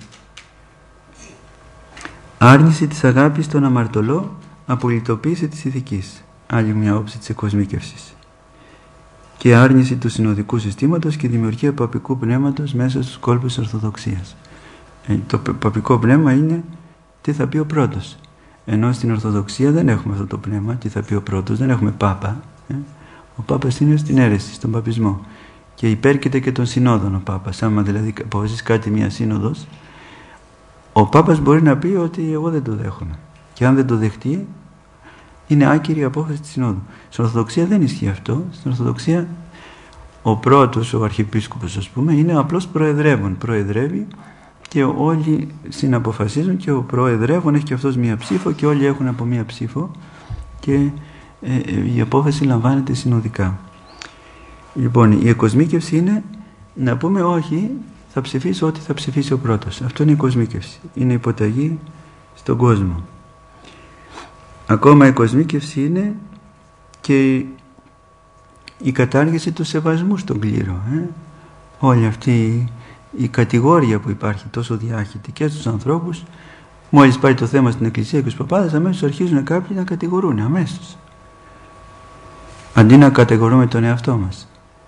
Άρνηση της αγάπης στον αμαρτωλό, απολυτοποίηση της ηθικής. Άλλη μια όψη της εκοσμίκευσης. Και άρνηση του συνοδικού συστήματος και δημιουργία παπικού πνεύματος μέσα στους κόλπους της Ορθοδοξίας. Ε, το παπικό πνεύμα είναι τι θα πει ο πρώτος. Ενώ στην Ορθοδοξία δεν έχουμε αυτό το πνεύμα, τι θα πει ο πρώτος, δεν έχουμε πάπα. Ε. Ο πάπας είναι στην αίρεση, στον παπισμό. Και υπέρκειται και των συνόδων ο πάπας. Άμα δηλαδή αποφασίσει κάτι μια σύνοδος, ο πάπας μπορεί να πει ότι εγώ δεν το δέχομαι. Και αν δεν το δεχτεί, είναι άκυρη η απόφαση της συνόδου. Στην Ορθοδοξία δεν ισχύει αυτό. Στην Ορθοδοξία ο πρώτος, ο αρχιεπίσκοπος ας πούμε, είναι απλώς προεδρεύων. Προεδρεύει και όλοι συναποφασίζουν και ο προεδρεύων έχει και αυτός μία ψήφο και όλοι έχουν από μία ψήφο και ε, ε, η απόφαση λαμβάνεται συνοδικά. Λοιπόν, η εκοσμίκευση είναι να πούμε όχι, θα ψηφίσω ό,τι θα ψηφίσει ο πρώτος. Αυτό είναι η εκοσμίκευση. Είναι υποταγή στον κόσμο. Ακόμα η κοσμίκευση είναι και η κατάργηση του σεβασμού στον κλήρο. Ε? Όλη αυτή η κατηγορία που υπάρχει τόσο διάχυτη και στους ανθρώπους, μόλις πάει το θέμα στην Εκκλησία και στους παπάδες, αμέσως αρχίζουν κάποιοι να κατηγορούν, αμέσως. Αντί να κατηγορούμε τον εαυτό μας.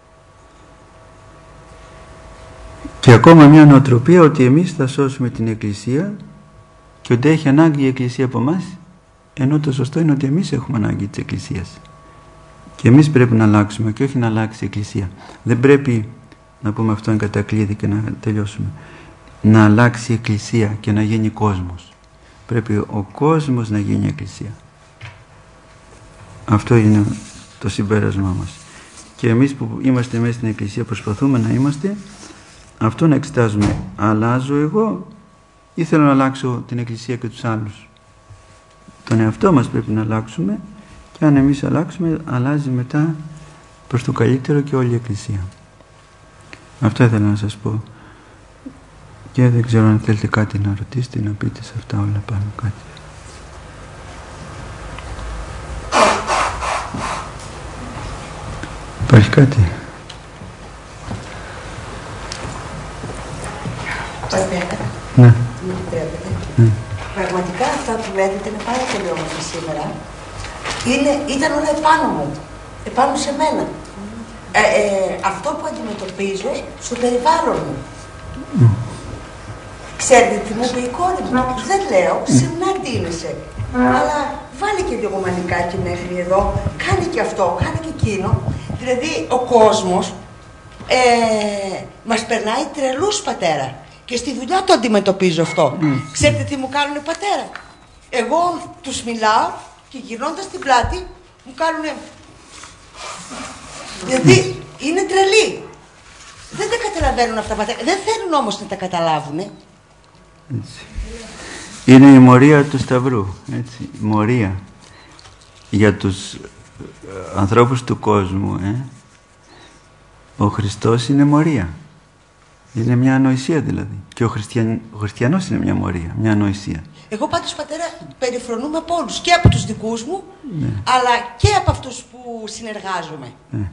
Και ακόμα μια νοοτροπία ότι εμείς θα σώσουμε την Εκκλησία και ότι έχει ανάγκη η Εκκλησία από εμάς, ενώ το σωστό είναι ότι εμείς έχουμε ανάγκη της Εκκλησίας. Και εμείς πρέπει να αλλάξουμε και όχι να αλλάξει η Εκκλησία. Δεν πρέπει, να πούμε αυτό εν κατακλείδη και να τελειώσουμε, να αλλάξει η Εκκλησία και να γίνει κόσμος. Πρέπει ο κόσμος να γίνει η Εκκλησία. Αυτό είναι το συμπέρασμά μας. Και εμείς που είμαστε μέσα στην Εκκλησία προσπαθούμε να είμαστε αυτό, να εξετάζουμε. Αλλάζω εγώ ή θέλω να αλλάξω την Εκκλησία και τους άλλους? Τον εαυτό μας πρέπει να αλλάξουμε και αν εμείς αλλάξουμε, αλλάζει μετά προς το καλύτερο και όλη η Εκκλησία. Αυτό ήθελα να σας πω. Και δεν ξέρω αν θέλετε κάτι να ρωτήσετε ή να πείτε σε αυτά όλα πάνω κάτι. Υπάρχει κάτι? Πατέρα, ναι. μου επιτρέπετε. Ναι. Πραγματικά αυτά που λέτε είναι πάρα πολύ όμορφα σήμερα. Είναι, ήταν όλα επάνω μου, επάνω σε μένα. Ε, ε, αυτό που αντιμετωπίζω στο περιβάλλον μου. Mm. Ξέρετε τι μου είπε η κόρη μου? Δεν λέω, σεμνά ντύνεσαι. Αλλά βάλει και λίγο μανικάκι μέχρι εδώ, κάνει και αυτό, κάνει και εκείνο. Δηλαδή ο κόσμος ε, μας περνάει τρελούς, πατέρα. Και στη δουλειά το αντιμετωπίζω αυτό. Mm. Ξέρετε τι μου κάνουνε, πατέρα? Εγώ τους μιλάω και γυρνώντας την πλάτη μου κάνουνε... Δηλαδή είναι τρελοί. Δεν τα καταλαβαίνουν αυτά, πατέρα. Δεν θέλουν όμως να τα καταλάβουνε. Έτσι. Είναι η μορία του Σταυρού. Έτσι. Η μορία για τους ε, ανθρώπους του κόσμου. Ε. Ο Χριστός είναι μορία. Είναι μια ανοησία δηλαδή. Και ο, Χριστιαν... ο χριστιανός είναι μια μορία, μια ανοησία. Εγώ πάντως, πατέρα, περιφρονούμαι από όλους. Και από τους δικούς μου, ναι, αλλά και από αυτούς που συνεργάζομαι. Ναι.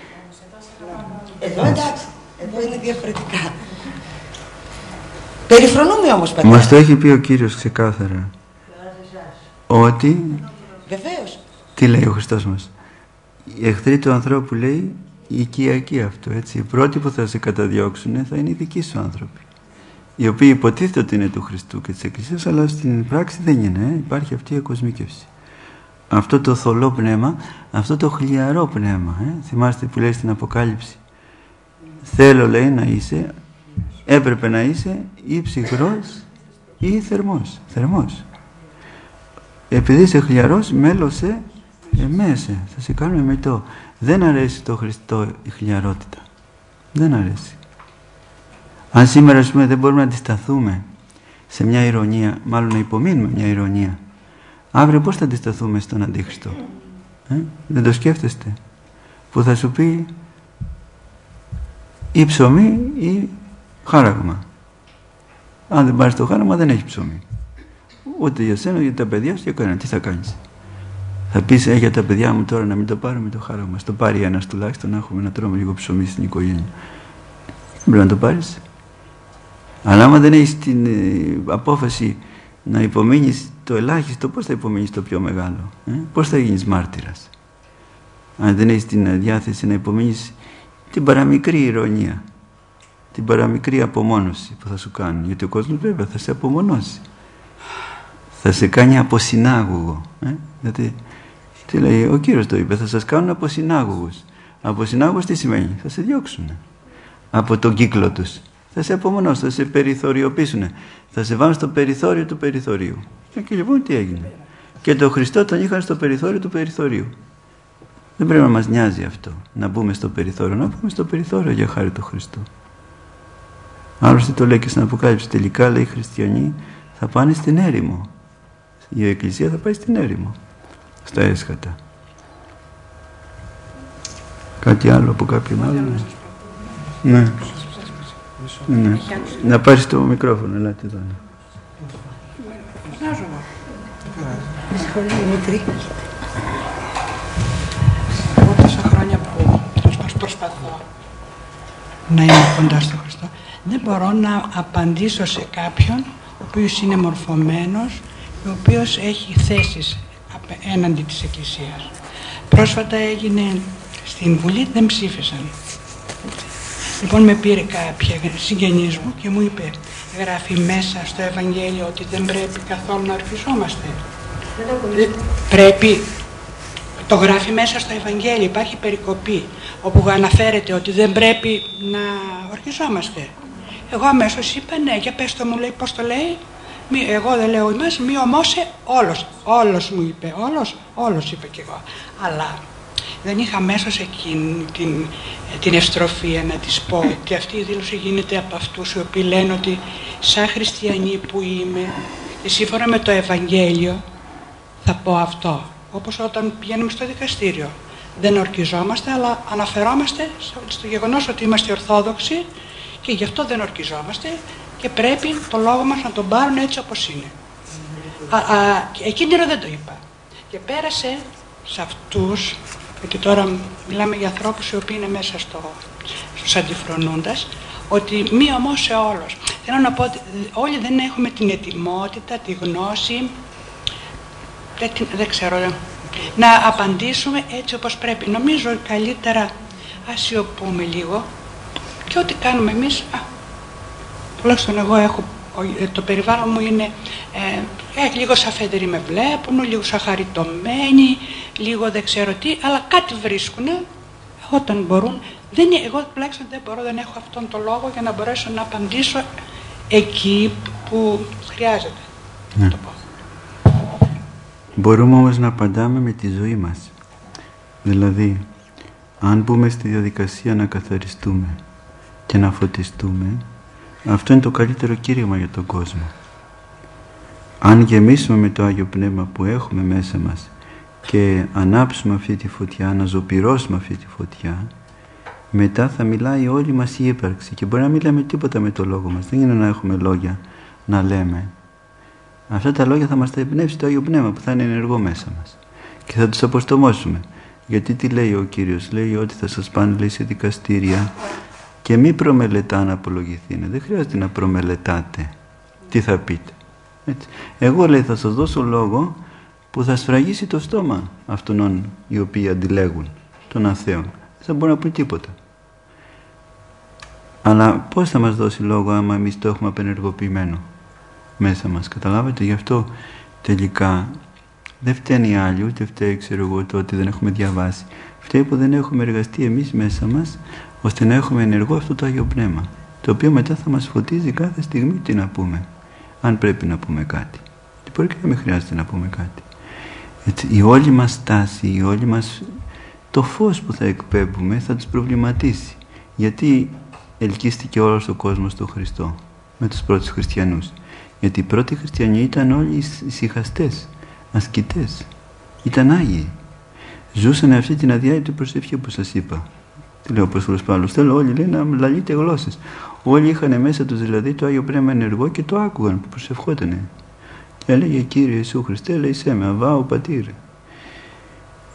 Εδώ εντάξει, εδώ είναι διαφορετικά. Περιφρονούμε όμως, πατέρα. Μας το έχει πει ο Κύριος ξεκάθαρα. Ότι... Βεβαίως. Τι λέει ο Χριστός μας? Οι εχθροί του ανθρώπου, λέει, οικιακοί αυτό, έτσι. Οι πρώτοι που θα σε καταδιώξουν θα είναι οι δικοί σου άνθρωποι. Οι οποίοι υποτίθεται ότι είναι του Χριστού και της Εκκλησίας, αλλά στην πράξη δεν είναι. Ε? Υπάρχει αυτή η εκοσμίκευση. Αυτό το θολό πνεύμα, αυτό το χλιαρό πνεύμα. Ε? Θυμάστε που λέει στην Αποκάλυψη. Θέλω, λέει, να είσαι, έπρεπε να είσαι ή ψυχρός ή θερμός. Θερμός. Επειδή είσαι χλιαρός, μέλωσε εμέσαι. Θα σε κάνουμε μετό. Δεν αρέσει το Χριστό η χλιαρότητα. Δεν αρέσει. Αν σήμερα, ας πούμε, δεν μπορούμε να αντισταθούμε σε μια ηρωνία, μάλλον να υπομείνουμε μια ηρωνία, αύριο πώς θα αντισταθούμε στον Αντίχριστο? Ε? Δεν το σκέφτεστε? Που θα σου πει ή ψωμί ή χάραγμα. Αν δεν πάρεις το χάραγμα δεν έχει ψωμί. Ούτε για σένα, για τα παιδιά σου, για κανένα. Τι θα κάνεις? Θα πεις, ε, για τα παιδιά μου τώρα να μην το πάρουμε το χάρο μας. Το πάρει ένας τουλάχιστον, να έχουμε να τρώμε λίγο ψωμί στην οικογένεια. Δεν πρέπει να το πάρεις. Αλλά άμα δεν έχεις την ε, απόφαση να υπομείνεις το ελάχιστο, πώς θα υπομείνεις το πιο μεγάλο? Ε? Πώς θα γίνεις μάρτυρας? Αν δεν έχεις την διάθεση να υπομείνεις την παραμικρή ηρωνία, την παραμικρή απομόνωση που θα σου κάνουν. Γιατί ο κόσμος βέβαια θα σε απομονώσει. Θα σε κάνει αποσυνάγωγο. Ε? Γιατί, τι λέει, ο Κύριος το είπε, θα σας κάνουν αποσυνάγωγους. Αποσυνάγωγος τι σημαίνει? Θα σε διώξουν από τον κύκλο τους. Θα σε απομονώσουν, θα σε περιθωριοποιήσουν. Θα σε βάλουν στο περιθώριο του περιθωρίου. Και λοιπόν τι έγινε? Και τον Χριστό τον είχαν στο περιθώριο του περιθωρίου. Δεν πρέπει να μας νοιάζει αυτό, να μπούμε στο περιθώριο, να μπούμε στο περιθώριο για χάρη του Χριστού. Άλλωστε το λέει και στην Αποκάλυψη, τελικά λέει οι χριστιανοί θα πάνε στην έρημο. Η Εκκλησία θα πάει στην έρημο, στα έσχατα. Κάτι άλλο από κάποιον άλλο? Ναι. Ναι. Να πάρεις το μικρόφωνο, ελάτε εδώ. Με συγχωρείτε, Δημήτρη. Εγώ τόσα χρόνια που προσπαθώ να είμαι κοντά στο Χριστό, δεν μπορώ να απαντήσω σε κάποιον ο οποίος είναι μορφωμένος, ο οποίος έχει θέσεις έναντι της Εκκλησίας. Πρόσφατα έγινε στην Βουλή, δεν ψήφισαν. Λοιπόν, με πήρε κάποια συγγενής μου και μου είπε, γράφει μέσα στο Ευαγγέλιο ότι δεν πρέπει καθόλου να ορκιζόμαστε. Πρέπει, το γράφει μέσα στο Ευαγγέλιο, υπάρχει περικοπή όπου αναφέρεται ότι δεν πρέπει να ορκιζόμαστε. Εγώ αμέσως είπα ναι, για πες το, μου λέει, πώς το λέει? Μη, εγώ δεν λέω εμάς, μη ομόσε όλος, όλος μου είπε, όλος, όλος είπε κι εγώ. Αλλά δεν είχα αμέσως εκείνη την, την ευστροφία να της πω ότι αυτή η δήλωση γίνεται από αυτούς οι οποίοι λένε ότι σαν χριστιανοί που είμαι και σύμφωνα με το Ευαγγέλιο θα πω αυτό. Όπως όταν πηγαίνουμε στο δικαστήριο. Δεν ορκιζόμαστε, αλλά αναφερόμαστε στο γεγονός ότι είμαστε Ορθόδοξοι και γι' αυτό δεν ορκιζόμαστε και πρέπει το λόγο μας να τον πάρουν έτσι όπως είναι. Α, α, εκείνη δεν το είπα. Και πέρασε σε αυτούς, γιατί τώρα μιλάμε για ανθρώπους οι οποίοι είναι μέσα στο, στους αντιφρονούντας, ότι μη όμως σε όλος. Θέλω να πω ότι όλοι δεν έχουμε την ετοιμότητα, τη γνώση, δεν, δεν ξέρω, να απαντήσουμε έτσι όπως πρέπει. Νομίζω καλύτερα ας σιωπούμε λίγο και ό,τι κάνουμε εμείς, α, τουλάχιστον εγώ έχω, το περιβάλλον μου είναι ε, ε, λίγο σαφέτεροι με βλέπουν, λίγο σαχαριτωμένοι, λίγο δεν ξέρω τι, αλλά κάτι βρίσκουν όταν μπορούν. Δεν, εγώ τουλάχιστον δεν μπορώ, δεν έχω αυτόν τον λόγο για να μπορέσω να απαντήσω εκεί που χρειάζεται. Ναι. Το πω. Μπορούμε όμως να απαντάμε με τη ζωή μας. Δηλαδή, αν μπούμε στη διαδικασία να καθαριστούμε και να φωτιστούμε, αυτό είναι το καλύτερο κήρυγμα για τον κόσμο. Αν γεμίσουμε με το Άγιο Πνεύμα που έχουμε μέσα μας και ανάψουμε αυτή τη φωτιά, να ζωπυρώσουμε αυτή τη φωτιά, μετά θα μιλάει όλη μας η ύπαρξη και μπορεί να μην λέμε τίποτα με το λόγο μας. Δεν είναι να έχουμε λόγια να λέμε. Αυτά τα λόγια θα μας τα εμπνεύσει το Άγιο Πνεύμα που θα είναι ενεργό μέσα μας και θα τους αποστομώσουμε. Γιατί τι λέει ο Κύριος? Λέει ότι θα σας πάνε, λέει, σε δικαστήρια και μη προμελετά να απολογηθείτε. Δεν χρειάζεται να προμελετάτε τι θα πείτε. Έτσι. Εγώ, λέει, θα σας δώσω λόγο που θα σφραγίσει το στόμα αυτών οι οποίοι αντιλέγουν των αθέων. Δεν θα μπορούν να πούν τίποτα. Αλλά πώς θα μας δώσει λόγο άμα εμείς το έχουμε απενεργοποιημένο μέσα μας? Καταλάβετε? Γι' αυτό τελικά δεν φταίνει οι άλλοι, ούτε φταίει, ξέρω εγώ, το ότι δεν έχουμε διαβάσει. Φταίει που δεν έχουμε εργαστεί εμείς μέσα μας ώστε να έχουμε ενεργό αυτό το Άγιο Πνεύμα, το οποίο μετά θα μας φωτίζει κάθε στιγμή τι να πούμε, αν πρέπει να πούμε κάτι. Και μπορεί και να μην χρειάζεται να πούμε κάτι. Έτσι, η όλη μας στάση, η όλη μας, το φως που θα εκπέμπουμε θα τους προβληματίσει. Γιατί ελκύστηκε όλος ο κόσμος στον Χριστό με τους πρώτους χριστιανούς? Γιατί οι πρώτοι χριστιανοί ήταν όλοι ησυχαστές, ασκητές, ήταν Άγιοι. Ζούσαν αυτή την αδιάρρητη προσευχή που σας είπα. Τι λέει ο Απόστολος Παύλος? Θέλω όλοι, λέει, να λαλείτε γλώσσες. Όλοι είχαν μέσα τους δηλαδή το Άγιο Πνεύμα ενεργό και το άκουγαν που προσευχότανε. Και έλεγε, Κύριε Ιησού Χριστέ, λέει σε με, αβάω πατήρ.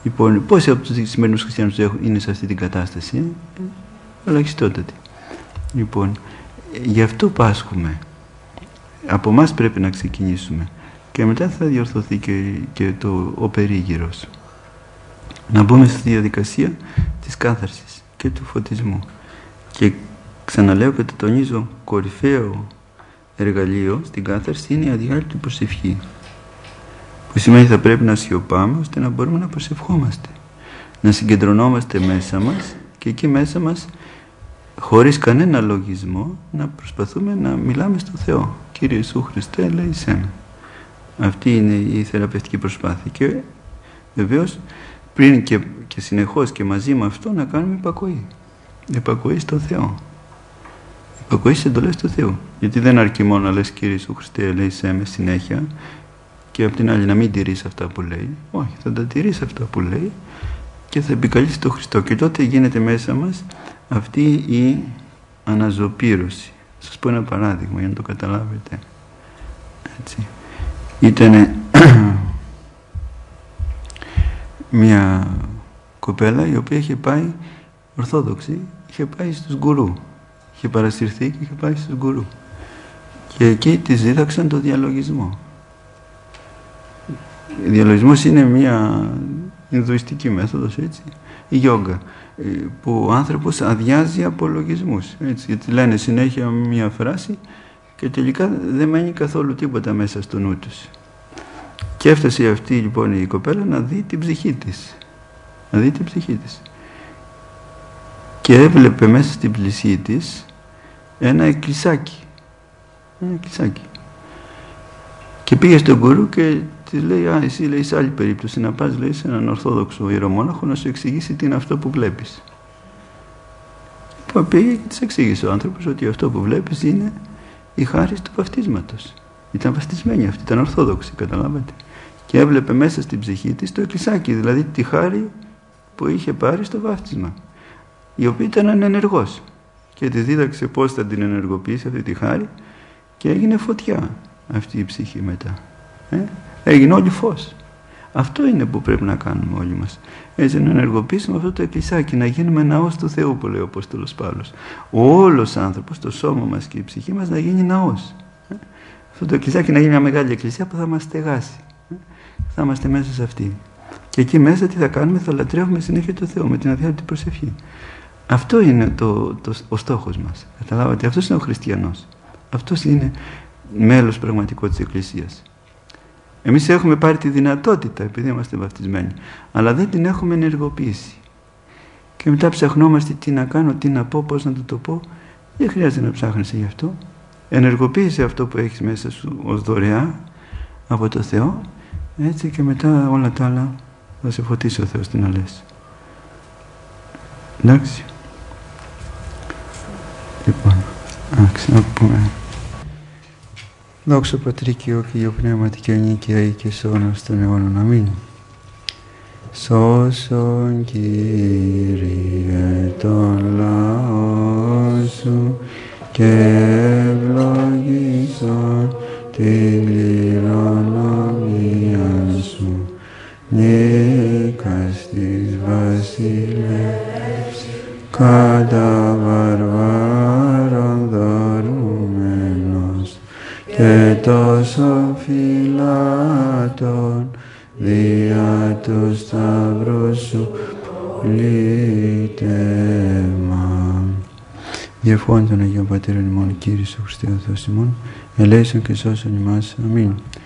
Λοιπόν, πόσοι από τους σημερινούς χριστιανούς είναι σε αυτή την κατάσταση? Ε? Ελαχιστότατοι. Λοιπόν, γι' αυτό πάσχουμε. Από εμάς πρέπει να ξεκινήσουμε. Και μετά θα διορθωθεί και, και το, ο περίγυρος. Να μπούμε στη διαδικασία της κάθαρσης και του φωτισμού. Και ξαναλέω και το τονίζω, κορυφαίο εργαλείο στην κάθαρση είναι η αδιάλειπτη προσευχή. Που σημαίνει θα πρέπει να σιωπάμε ώστε να μπορούμε να προσευχόμαστε. Να συγκεντρωνόμαστε μέσα μας και εκεί μέσα μας, χωρίς κανένα λογισμό, να προσπαθούμε να μιλάμε στο Θεό. Κύριε Ιησού Χριστέ, ελέησέ με. Αυτή είναι η θεραπευτική προσπάθεια. Και βεβαίως πριν και, και συνεχώς και μαζί με αυτό να κάνουμε υπακοή. Υπακοή στο Θεό. Υπακοή στις εντολές του Θεού. Γιατί δεν αρκεί μόνο να λες Κύριε Ιησού Χριστέ, ελέησέ με συνέχεια και απ' την άλλη να μην τηρείς αυτά που λέει. Όχι, θα τα τηρείς αυτά που λέει και θα επικαλείς τον Χριστό. Και τότε γίνεται μέσα μας αυτή η αναζωπήρωση. Θα σας πω ένα παράδειγμα για να το καταλάβετε. Έτσι. Ήτανε μια κοπέλα η οποία είχε πάει ορθόδοξη, είχε πάει στους γκουρού. Είχε παρασυρθεί και είχε πάει στους γκουρού. Και εκεί της δίδαξαν το διαλογισμό. Ο διαλογισμός είναι μια ινδουιστική μέθοδος, έτσι, η γιόγκα, που ο άνθρωπος αδειάζει από λογισμούς, έτσι, γιατί λένε συνέχεια μια φράση και τελικά δεν μένει καθόλου τίποτα μέσα στο νου τους. Και έφτασε αυτή λοιπόν η κοπέλα να δει την ψυχή της. Να δει την ψυχή της. Και έβλεπε μέσα στην ψυχή της ένα εκκλησάκι. Ένα εκκλησάκι. Και πήγε στον γκουρού και της λέει, α, εσύ λέει σε άλλη περίπτωση να πας λέει σε έναν ορθόδοξο ιερομόναχο να σου εξηγήσει τι είναι αυτό που βλέπεις. Που πήγε και της εξήγησε ο άνθρωπος ότι αυτό που βλέπεις είναι η χάρη του βαφτίσματος. Ήταν βαφτισμένη αυτή, ήταν ορθόδοξη, καταλάβατε. Και έβλεπε μέσα στην ψυχή της το εκκλησάκι, δηλαδή τη χάρη που είχε πάρει στο βάφτισμα, η οποία ήταν ανενεργός. Και τη δίδαξε πώς θα την ενεργοποιήσει αυτή τη χάρη και έγινε φωτιά αυτή η ψυχή μετά. Ε? Έγινε όλη φως. Αυτό είναι που πρέπει να κάνουμε όλοι μας. Έτσι να ενεργοποιήσουμε αυτό το εκκλησάκι, να γίνουμε ναός του Θεού που λέει ο Απόστολος Παύλος. Ο όλος άνθρωπος, το σώμα μας και η ψυχή μας να γίνει ναός. Ε? Αυτό το εκκλησάκι να γίνει μια μεγάλη εκκλησία που θα μας στεγάσει. Ε? Θα είμαστε μέσα σε αυτή. Και εκεί μέσα τι θα κάνουμε, θα λατρεύουμε συνέχεια το Θεό με την αδιάλειπτη προσευχή. Αυτό είναι το, το, ο στόχος μας. Καταλάβατε, αυτός είναι ο χριστιανός. Αυτός είναι μέλος πραγματικό της Εκκλησίας. Εμείς έχουμε πάρει τη δυνατότητα επειδή είμαστε βαφτισμένοι, αλλά δεν την έχουμε ενεργοποιήσει. Και μετά ψαχνόμαστε τι να κάνω, τι να πω, πώς να το το πω. Δεν χρειάζεται να ψάχνεσαι γι' αυτό. Ενεργοποίησε αυτό που έχεις μέσα σου ως δωρεά από το Θεό, έτσι, και μετά όλα τα άλλα θα σε φωτίσει ο Θεός τι να λες. Εντάξει. Λοιπόν, άξι να πούμε. Δόξα Πατρί και Υιό και Υιό Πνεύματι και νίκαια ή και σώνος των αιώνων. Αμήν. Σώσον Κύριε τον λαό σου και ευλογήσον την κληρονομία σου. Νίκας της βασιλεύς κατά βαρβάρων δωρούμενος και τόσο φυλάτων δια του σταυρού σου πολίτευμα. Διευχών των Αγίων Πατέρων ημών, Κύριε Ιησού Χριστέ ο Θεός ημών, ελέησον και σώσον ημάς. Αμήν.